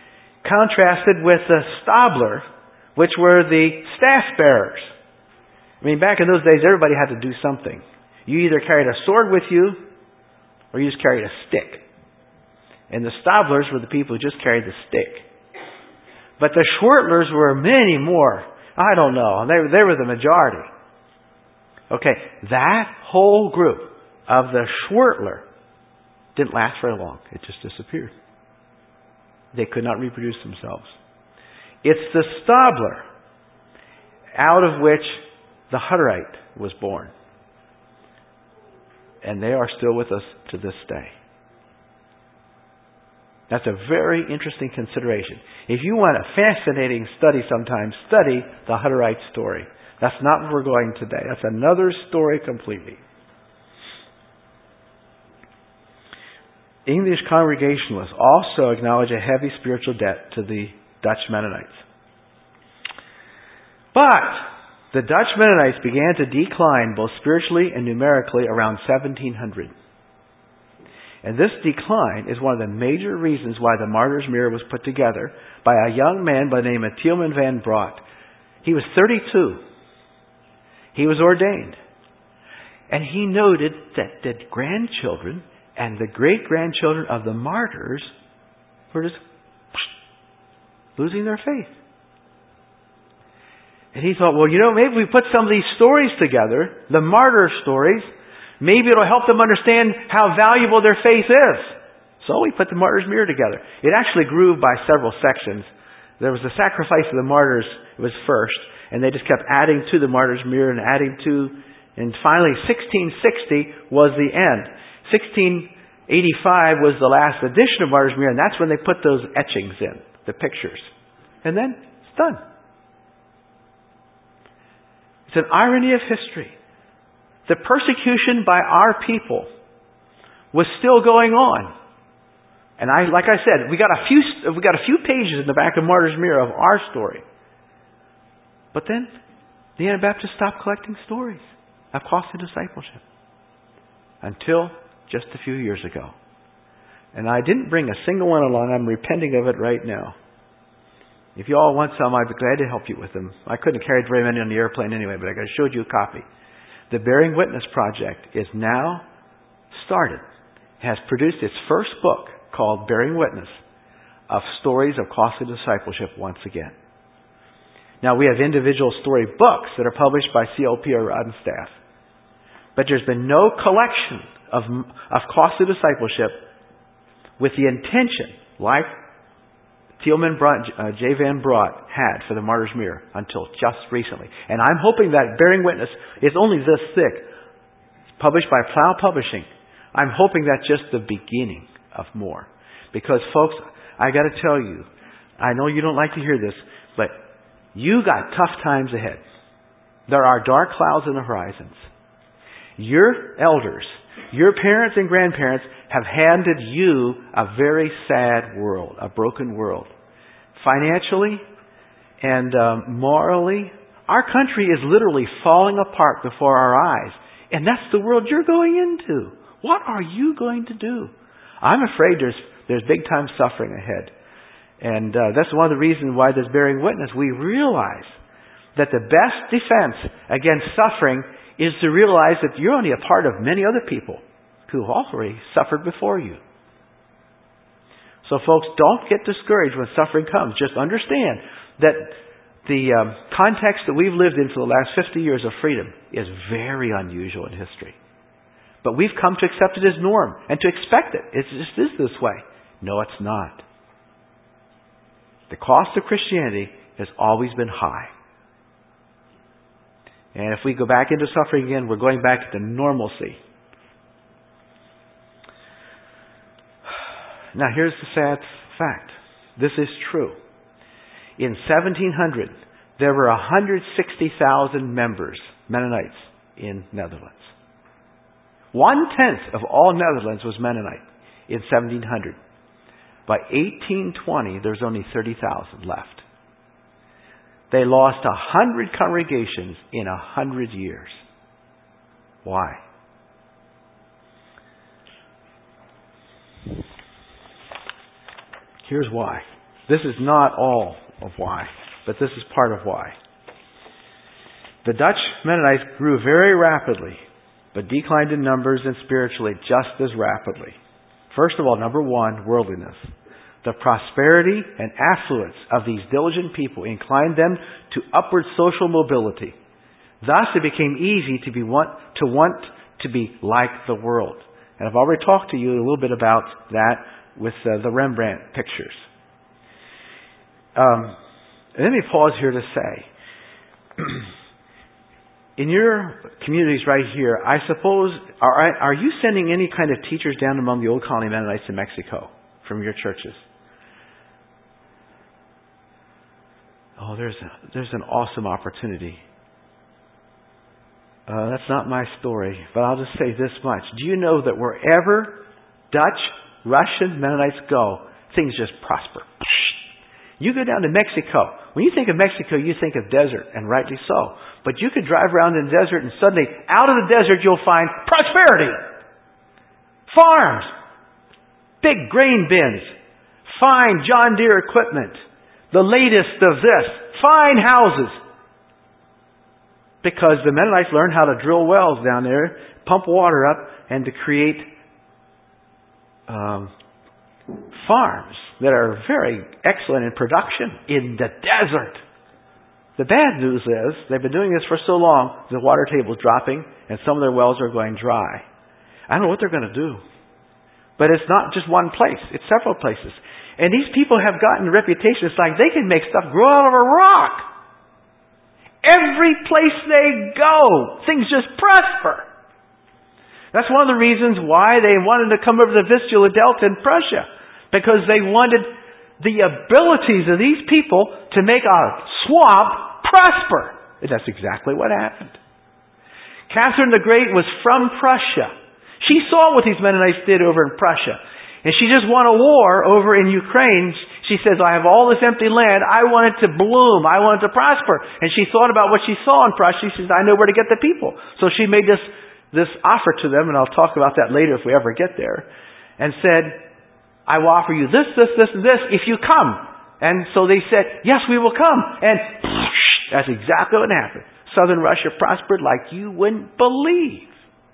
Contrasted with the Stabler, which were the staff-bearers. I mean, back in those days, everybody had to do something. You either carried a sword with you, or you just carried a stick. And the Stablers were the people who just carried the stick. But the Schwertlers were many more. I don't know. They, they were the majority. Okay, that whole group of the Schwertler didn't last very long. It just disappeared. They could not reproduce themselves. It's the Stabler out of which the Hutterite was born. And they are still with us to this day. That's a very interesting consideration. If you want a fascinating study sometime, study the Hutterite story. That's not where we're going today. That's another story completely. English Congregationalists also acknowledge a heavy spiritual debt to the Dutch Mennonites. But the Dutch Mennonites began to decline both spiritually and numerically around seventeen hundred. And this decline is one of the major reasons why the Martyr's Mirror was put together by a young man by the name of Tieleman van Braght. He was thirty-two. He was ordained. And he noted that the grandchildren and the great-grandchildren of the martyrs were just losing their faith. And he thought, well, you know, maybe we put some of these stories together, the martyr stories, maybe it'll help them understand how valuable their faith is. So we put the Martyr's Mirror together. It actually grew by several sections. There was the sacrifice of the martyrs was first, and they just kept adding to the Martyr's Mirror and adding to, and finally sixteen sixty was the end. sixteen eighty-five was the last edition of Martyr's Mirror, and that's when they put those etchings in, the pictures. And then it's done. It's an irony of history. The persecution by our people was still going on. And I, like I said, we got a few, we got a few pages in the back of Martyr's Mirror of our story. But then the Anabaptists stopped collecting stories of costly discipleship until just a few years ago. And I didn't bring a single one along. I'm repenting of it right now. If you all want some, I'd be glad to help you with them. I couldn't have carried very many on the airplane anyway, but I showed you a copy. The Bearing Witness Project is now started, has produced its first book called Bearing Witness of stories of costly discipleship once again. Now we have individual story books that are published by C L P or Rodenstaff. But there's been no collection of, of costly discipleship with the intention, like Tieleman uh, J. Van Braght had for the Martyr's Mirror until just recently. And I'm hoping that Bearing Witness is only this thick, published by Plow Publishing. I'm hoping that's just the beginning of more. Because folks, I got to tell you, I know you don't like to hear this, but you got tough times ahead. There are dark clouds in the horizons. Your elders, your parents and grandparents have handed you a very sad world, a broken world. Financially and um, morally, our country is literally falling apart before our eyes. And that's the world you're going into. What are you going to do? I'm afraid there's there's big time suffering ahead. And uh, that's one of the reasons why there's Bearing Witness. We realize that the best defense against suffering is to realize that you're only a part of many other people who have already suffered before you. So folks, don't get discouraged when suffering comes. Just understand that the um, context that we've lived in for the last fifty years of freedom is very unusual in history. But we've come to accept it as norm and to expect it. It just is this way. No, it's not. The cost of Christianity has always been high. And if we go back into suffering again, we're going back to normalcy. Now here's the sad fact. This is true. In seventeen hundred, there were one hundred sixty thousand members, Mennonites, in Netherlands. One-tenth of all Netherlands was Mennonite in seventeen hundred. By eighteen twenty, there's only thirty thousand left. They lost a hundred congregations in a hundred years. Why? Here's why. This is not all of why, but this is part of why. The Dutch Mennonites grew very rapidly, but declined in numbers and spiritually just as rapidly. First of all, number one, worldliness. The prosperity and affluence of these diligent people inclined them to upward social mobility. Thus, it became easy to be want to want to be like the world. And I've already talked to you a little bit about that with uh, the Rembrandt pictures. Um, let me pause here to say, in your communities right here, I suppose, are, are you sending any kind of teachers down among the Old Colony Mennonites in Mexico from your churches? Oh, there's a, there's an awesome opportunity. Uh, that's not my story, but I'll just say this much. Do you know that wherever Dutch, Russian Mennonites go, things just prosper? You go down to Mexico. When you think of Mexico, you think of desert, and rightly so. But you could drive around in the desert, and suddenly, out of the desert, you'll find prosperity. Farms. Big grain bins. Fine John Deere equipment. The latest of this. Fine houses. Because the Mennonites learned how to drill wells down there, pump water up, and to create um, farms that are very excellent in production in the desert. The bad news is, they've been doing this for so long, the water table is dropping, and some of their wells are going dry. I don't know what they're going to do. But it's not just one place. It's several places. And these people have gotten a reputation. It's like they can make stuff grow out of a rock. Every place they go, things just prosper. That's one of the reasons why they wanted to come over to the Vistula Delta in Prussia. Because they wanted the abilities of these people to make a swamp prosper. And that's exactly what happened. Catherine the Great was from Prussia. She saw what these Mennonites did over in Prussia. And she just won a war over in Ukraine. She says, I have all this empty land. I want it to bloom. I want it to prosper. And she thought about what she saw in Prussia. She says, I know where to get the people. So she made this, this offer to them, and I'll talk about that later if we ever get there, and said, I will offer you this, this, this, and this if you come. And so they said, yes, we will come. And that's exactly what happened. Southern Russia prospered like you wouldn't believe.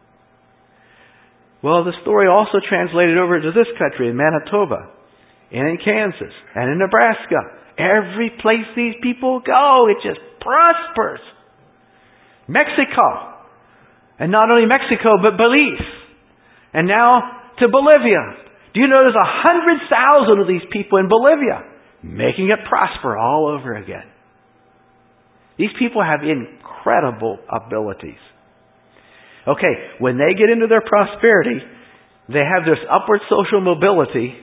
Well, the story also translated over to this country, in Manitoba, and in Kansas, and in Nebraska. Every place these people go, it just prospers. Mexico. And not only Mexico, but Belize. And now to Bolivia. Do you know there's a hundred thousand of these people in Bolivia, making it prosper all over again? These people have incredible abilities. Okay, when they get into their prosperity, they have this upward social mobility.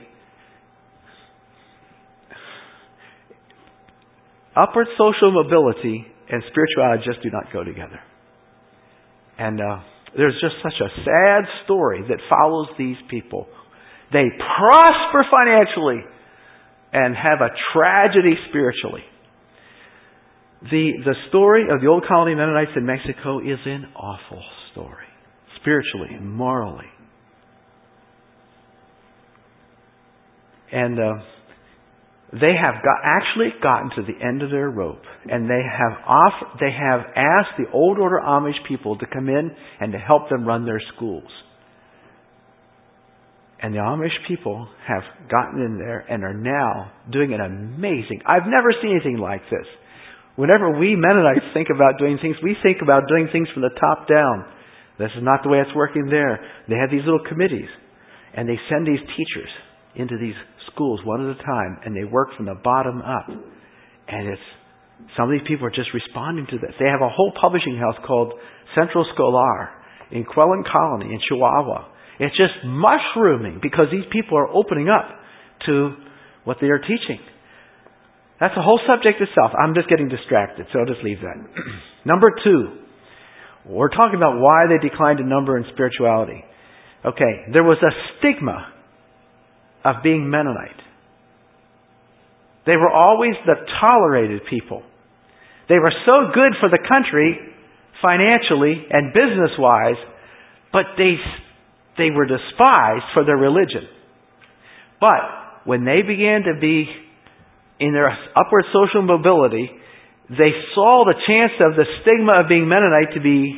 Upward social mobility and spirituality just do not go together. And uh, there's just such a sad story that follows these people. They prosper financially and have a tragedy spiritually. The, the story of the Old Colony Mennonites in Mexico is an awful story, spiritually and morally. And uh, they have got, actually gotten to the end of their rope, and they have off, they have asked the old order Amish people to come in and to help them run their schools. And the Amish people have gotten in there and are now doing an amazing, I've never seen anything like this. Whenever we Mennonites think about doing things, we think about doing things from the top down. This is not the way it's working there. They have these little committees, and they send these teachers into these schools one at a time, and they work from the bottom up. And it's some of these people are just responding to this. They have a whole publishing house called Central Scholar in Quellen Colony in Chihuahua. It's just mushrooming because these people are opening up to what they are teaching. That's a whole subject itself. I'm just getting distracted, so I'll just leave that. Number two, we're talking about why they declined in number and spirituality. Okay, there was a stigma of being Mennonite. They were always the tolerated people. They were so good for the country, financially and business-wise, but they, they were despised for their religion. But when they began to be in their upward social mobility, they saw the chance of the stigma of being Mennonite to be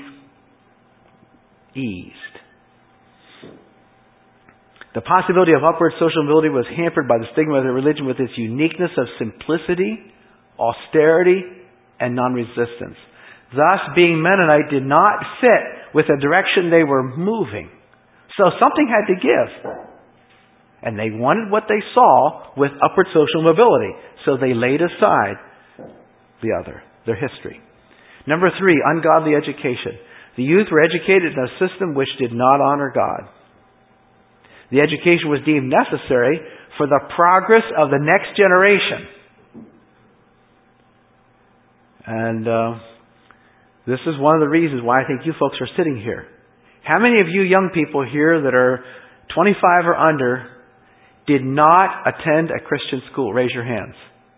eased. The possibility of upward social mobility was hampered by the stigma of the religion with its uniqueness of simplicity, austerity, and non-resistance. Thus, being Mennonite did not fit with the direction they were moving. So something had to give. And they wanted what they saw with upward social mobility. So they laid aside the other, their history. Number three, ungodly education. The youth were educated in a system which did not honor God. The education was deemed necessary for the progress of the next generation. And uh, this is one of the reasons why I think you folks are sitting here. How many of you young people here that are twenty-five or under did not attend a Christian school? Raise your hands.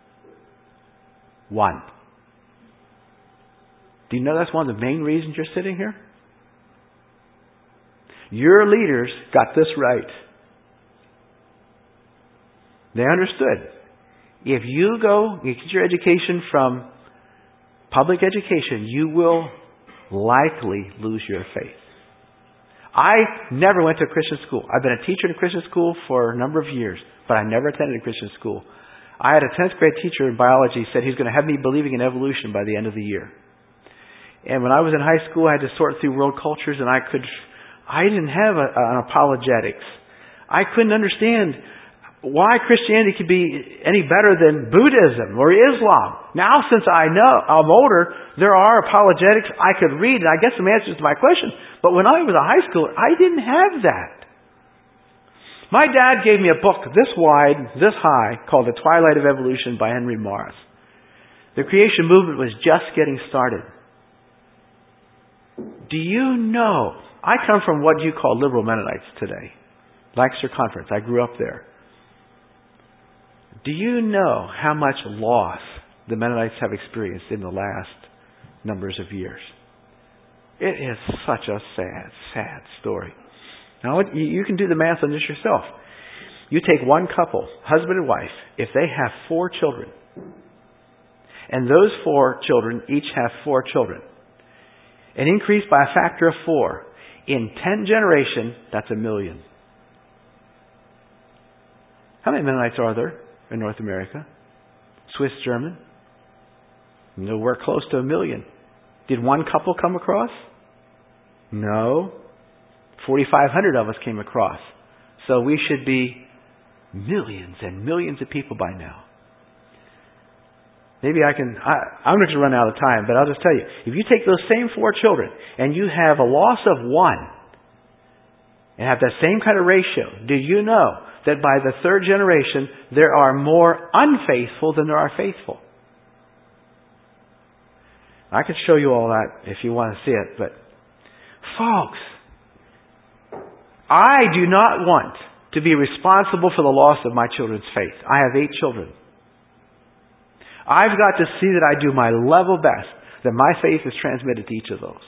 One. Do you know that's one of the main reasons you're sitting here? Your leaders got this right. They understood. If you go, you get your education from public education, you will likely lose your faith. I never went to a Christian school. I've been a teacher in a Christian school for a number of years, but I never attended a Christian school. I had a tenth grade teacher in biology said he's going to have me believing in evolution by the end of the year. And when I was in high school, I had to sort through world cultures, and I could, I didn't have a, an apologetics. I couldn't understand why Christianity could be any better than Buddhism or Islam. Now, since I know I'm older, there are apologetics I could read, and I get some answers to my questions. But when I was a high schooler, I didn't have that. My dad gave me a book this wide, this high, called The Twilight of Evolution by Henry Morris. The creation movement was just getting started. Do you know, I come from what you call liberal Mennonites today. Lancaster Conference. I grew up there. Do you know how much loss the Mennonites have experienced in the last numbers of years? It is such a sad, sad story. Now, you can do the math on this yourself. You take one couple, husband and wife, if they have four children, and those four children each have four children, an increase by a factor of four. In ten generations, that's a million. How many Mennonites are there in North America? Swiss, German? Nowhere close to a million. Did one couple come across? No. forty-five hundred of us came across. So we should be millions and millions of people by now. Maybe I can, I, I'm going to run out of time, but I'll just tell you. If you take those same four children and you have a loss of one and have that same kind of ratio, do you know that by the third generation there are more unfaithful than there are faithful? I could show you all that if you want to see it, but folks, I do not want to be responsible for the loss of my children's faith. I have eight children. I've got to see that I do my level best, that my faith is transmitted to each of those.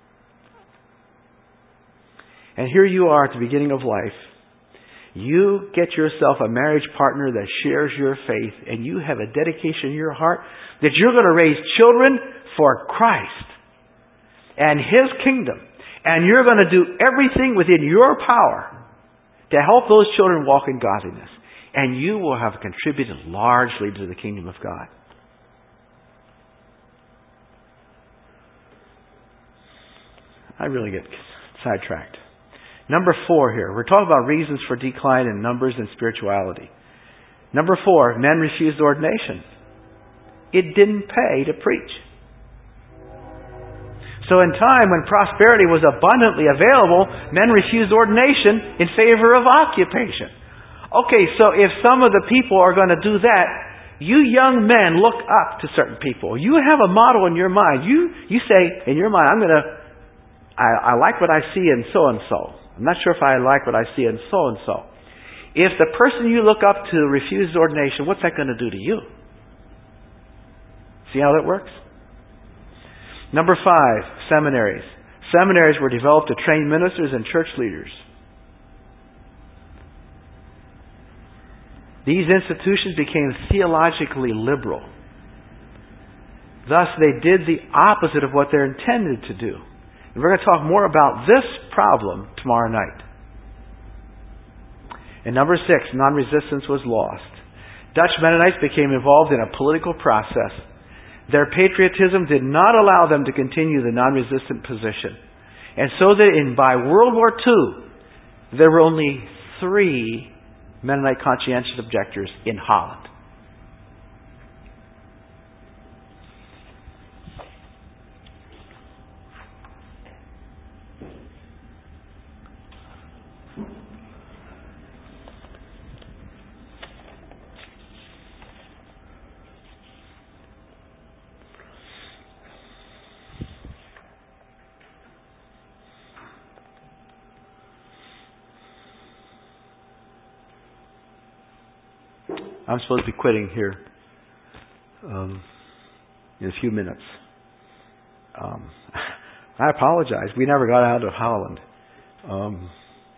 And here you are at the beginning of life. You get yourself a marriage partner that shares your faith, and you have a dedication in your heart that you're going to raise children for Christ and His kingdom. And you're going to do everything within your power to help those children walk in godliness. And you will have contributed largely to the kingdom of God. I really get sidetracked. Number four here. We're talking about reasons for decline in numbers and spirituality. Number four, men refused ordination. It didn't pay to preach. So in time when prosperity was abundantly available, men refused ordination in favor of occupation. Okay, so if some of the people are going to do that, you young men look up to certain people. You have a model in your mind. You you say in your mind, I'm going to, I, I like what I see in so-and-so. I'm not sure if I like what I see in so-and-so. If the person you look up to refuses ordination, what's that going to do to you? See how that works? Number five, seminaries. Seminaries were developed to train ministers and church leaders. These institutions became theologically liberal. Thus, they did the opposite of what they're intended to do. And we're going to talk more about this problem tomorrow night. And number six, non-resistance was lost. Dutch Mennonites became involved in a political process. Their patriotism did not allow them to continue the non-resistant position. And so that in by World War Two, there were only three Mennonite conscientious objectors in Holland. I'm supposed to be quitting here um, in a few minutes. Um, I apologize. We never got out of Holland. Um,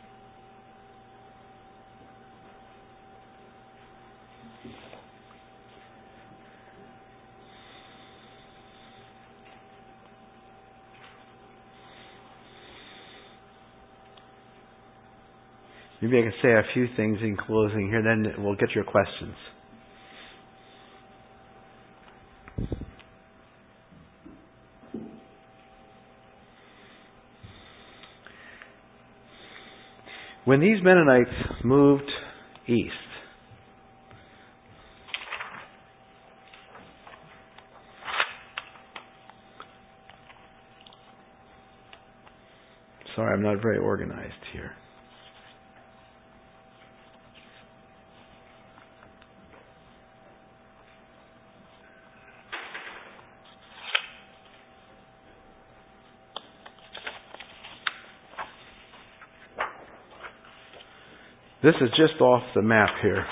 Maybe I can say a few things in closing here, then we'll get your questions. When these Mennonites moved east, sorry, I'm not very organized here. This is just off the map here.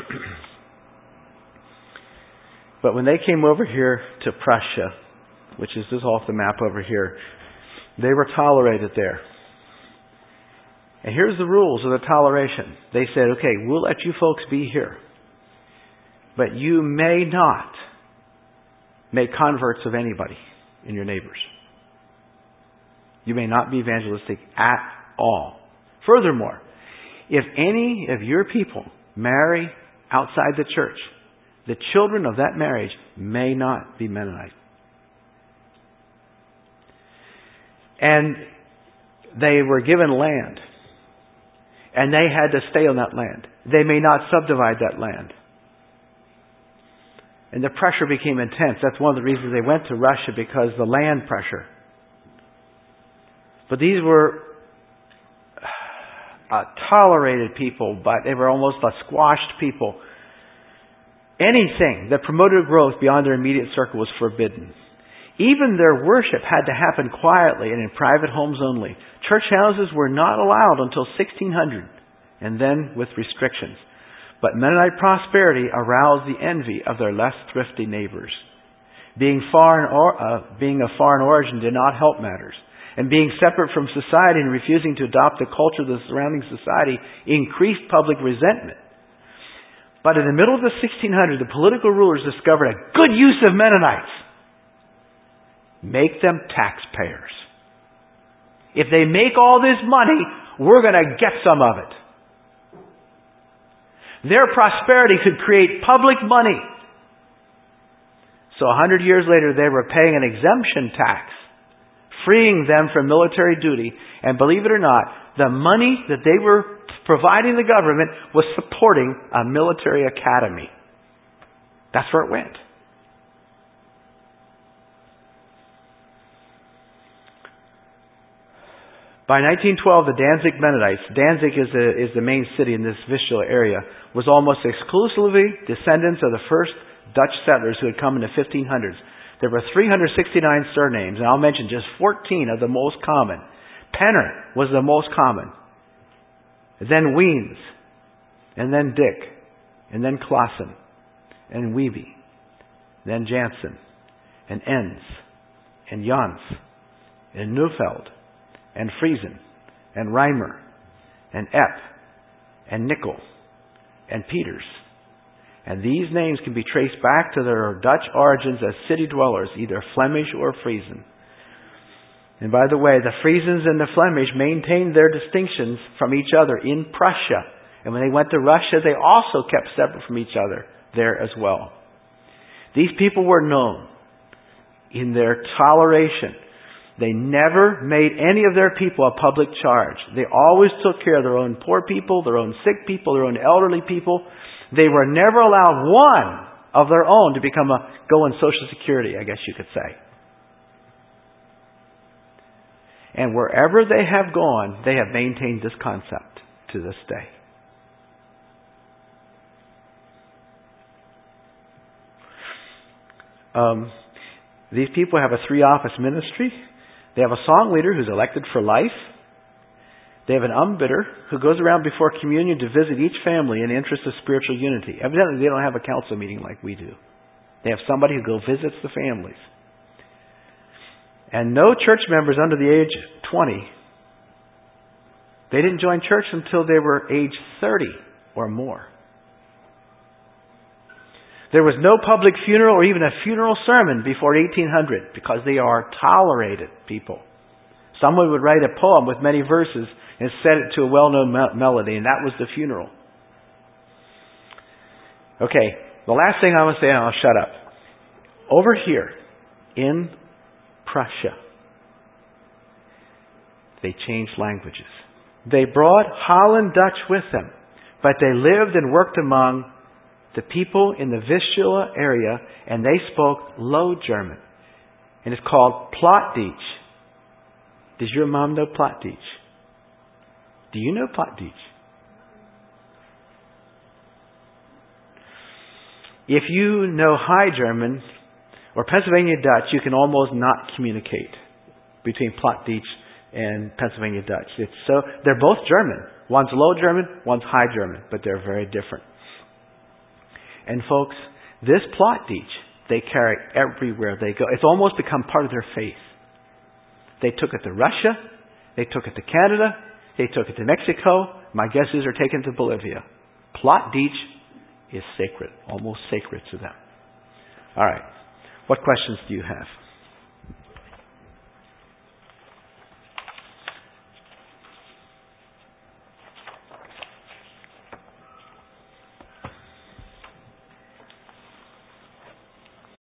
But when they came over here to Prussia, which is just off the map over here, they were tolerated there. And here's the rules of the toleration. They said, okay, we'll let you folks be here, but you may not make converts of anybody in your neighbors. You may not be evangelistic at all. Furthermore, if any of your people marry outside the church, the children of that marriage may not be Mennonite. And they were given land. And they had to stay on that land. They may not subdivide that land. And the pressure became intense. That's one of the reasons they went to Russia, because the land pressure. But these were Uh, tolerated people, but they were almost a squashed people. Anything that promoted growth beyond their immediate circle was forbidden. Even their worship had to happen quietly and in private homes only. Church houses were not allowed until sixteen hundred, and then with restrictions. But Mennonite prosperity aroused the envy of their less thrifty neighbors. Being foreign or uh, being of foreign origin did not help matters. And being separate from society and refusing to adopt the culture of the surrounding society increased public resentment. But in the middle of the sixteen hundreds, the political rulers discovered a good use of Mennonites. Make them taxpayers. If they make all this money, we're going to get some of it. Their prosperity could create public money. So a hundred years later, they were paying an exemption tax, freeing them from military duty. And believe it or not, the money that they were providing the government was supporting a military academy. That's where it went. By nineteen twelve, the Danzig Mennonites, Danzig is, a, is the main city in this Vistula area, was almost exclusively descendants of the first Dutch settlers who had come in the fifteen hundreds. There were three hundred sixty-nine surnames, and I'll mention just fourteen of the most common. Penner was the most common. Then Weens, and then Dick, and then Claassen, and Wiebe, then Jansen, and Enns, and Jans, and Neufeld, and Friesen, and Reimer, and Epp, and Nickel, and Peters. And these names can be traced back to their Dutch origins as city dwellers, either Flemish or Frisian. And by the way, the Frisians and the Flemish maintained their distinctions from each other in Prussia. And when they went to Russia, they also kept separate from each other there as well. These people were known in their toleration. They never made any of their people a public charge. They always took care of their own poor people, their own sick people, their own elderly people. They were never allowed one of their own to become a go on Social Security, I guess you could say. And wherever they have gone, they have maintained this concept to this day. Um, these people have a three-office ministry. They have a song leader who's elected for life. They have an umbitter who goes around before communion to visit each family in the interest of spiritual unity. Evidently, they don't have a council meeting like we do. They have somebody who goes visits the families. And no church members under the age of twenty, they didn't join church until they were age thirty or more. There was no public funeral or even a funeral sermon before eighteen hundred because they are tolerated people. Someone would write a poem with many verses and set it to a well-known me- melody, and that was the funeral. Okay, the last thing I want to say, and I'll shut up. Over here in Prussia, they changed languages. They brought Holland Dutch with them, but they lived and worked among the people in the Vistula area, and they spoke Low German. And it's called Plattdeutsch. Does your mom know Plattdeutsch? Do you know Plattdeutsch? If you know High German or Pennsylvania Dutch, you can almost not communicate between Plattdeutsch and Pennsylvania Dutch. It's so they're both German. One's Low German, one's High German, but they're very different. And folks, this Plattdeutsch they carry everywhere they go. It's almost become part of their faith. They took it to Russia. They took it to Canada. They took it to Mexico. My guess is they're taken to Bolivia. Plattdeutsch is sacred, almost sacred to them. All right. What questions do you have?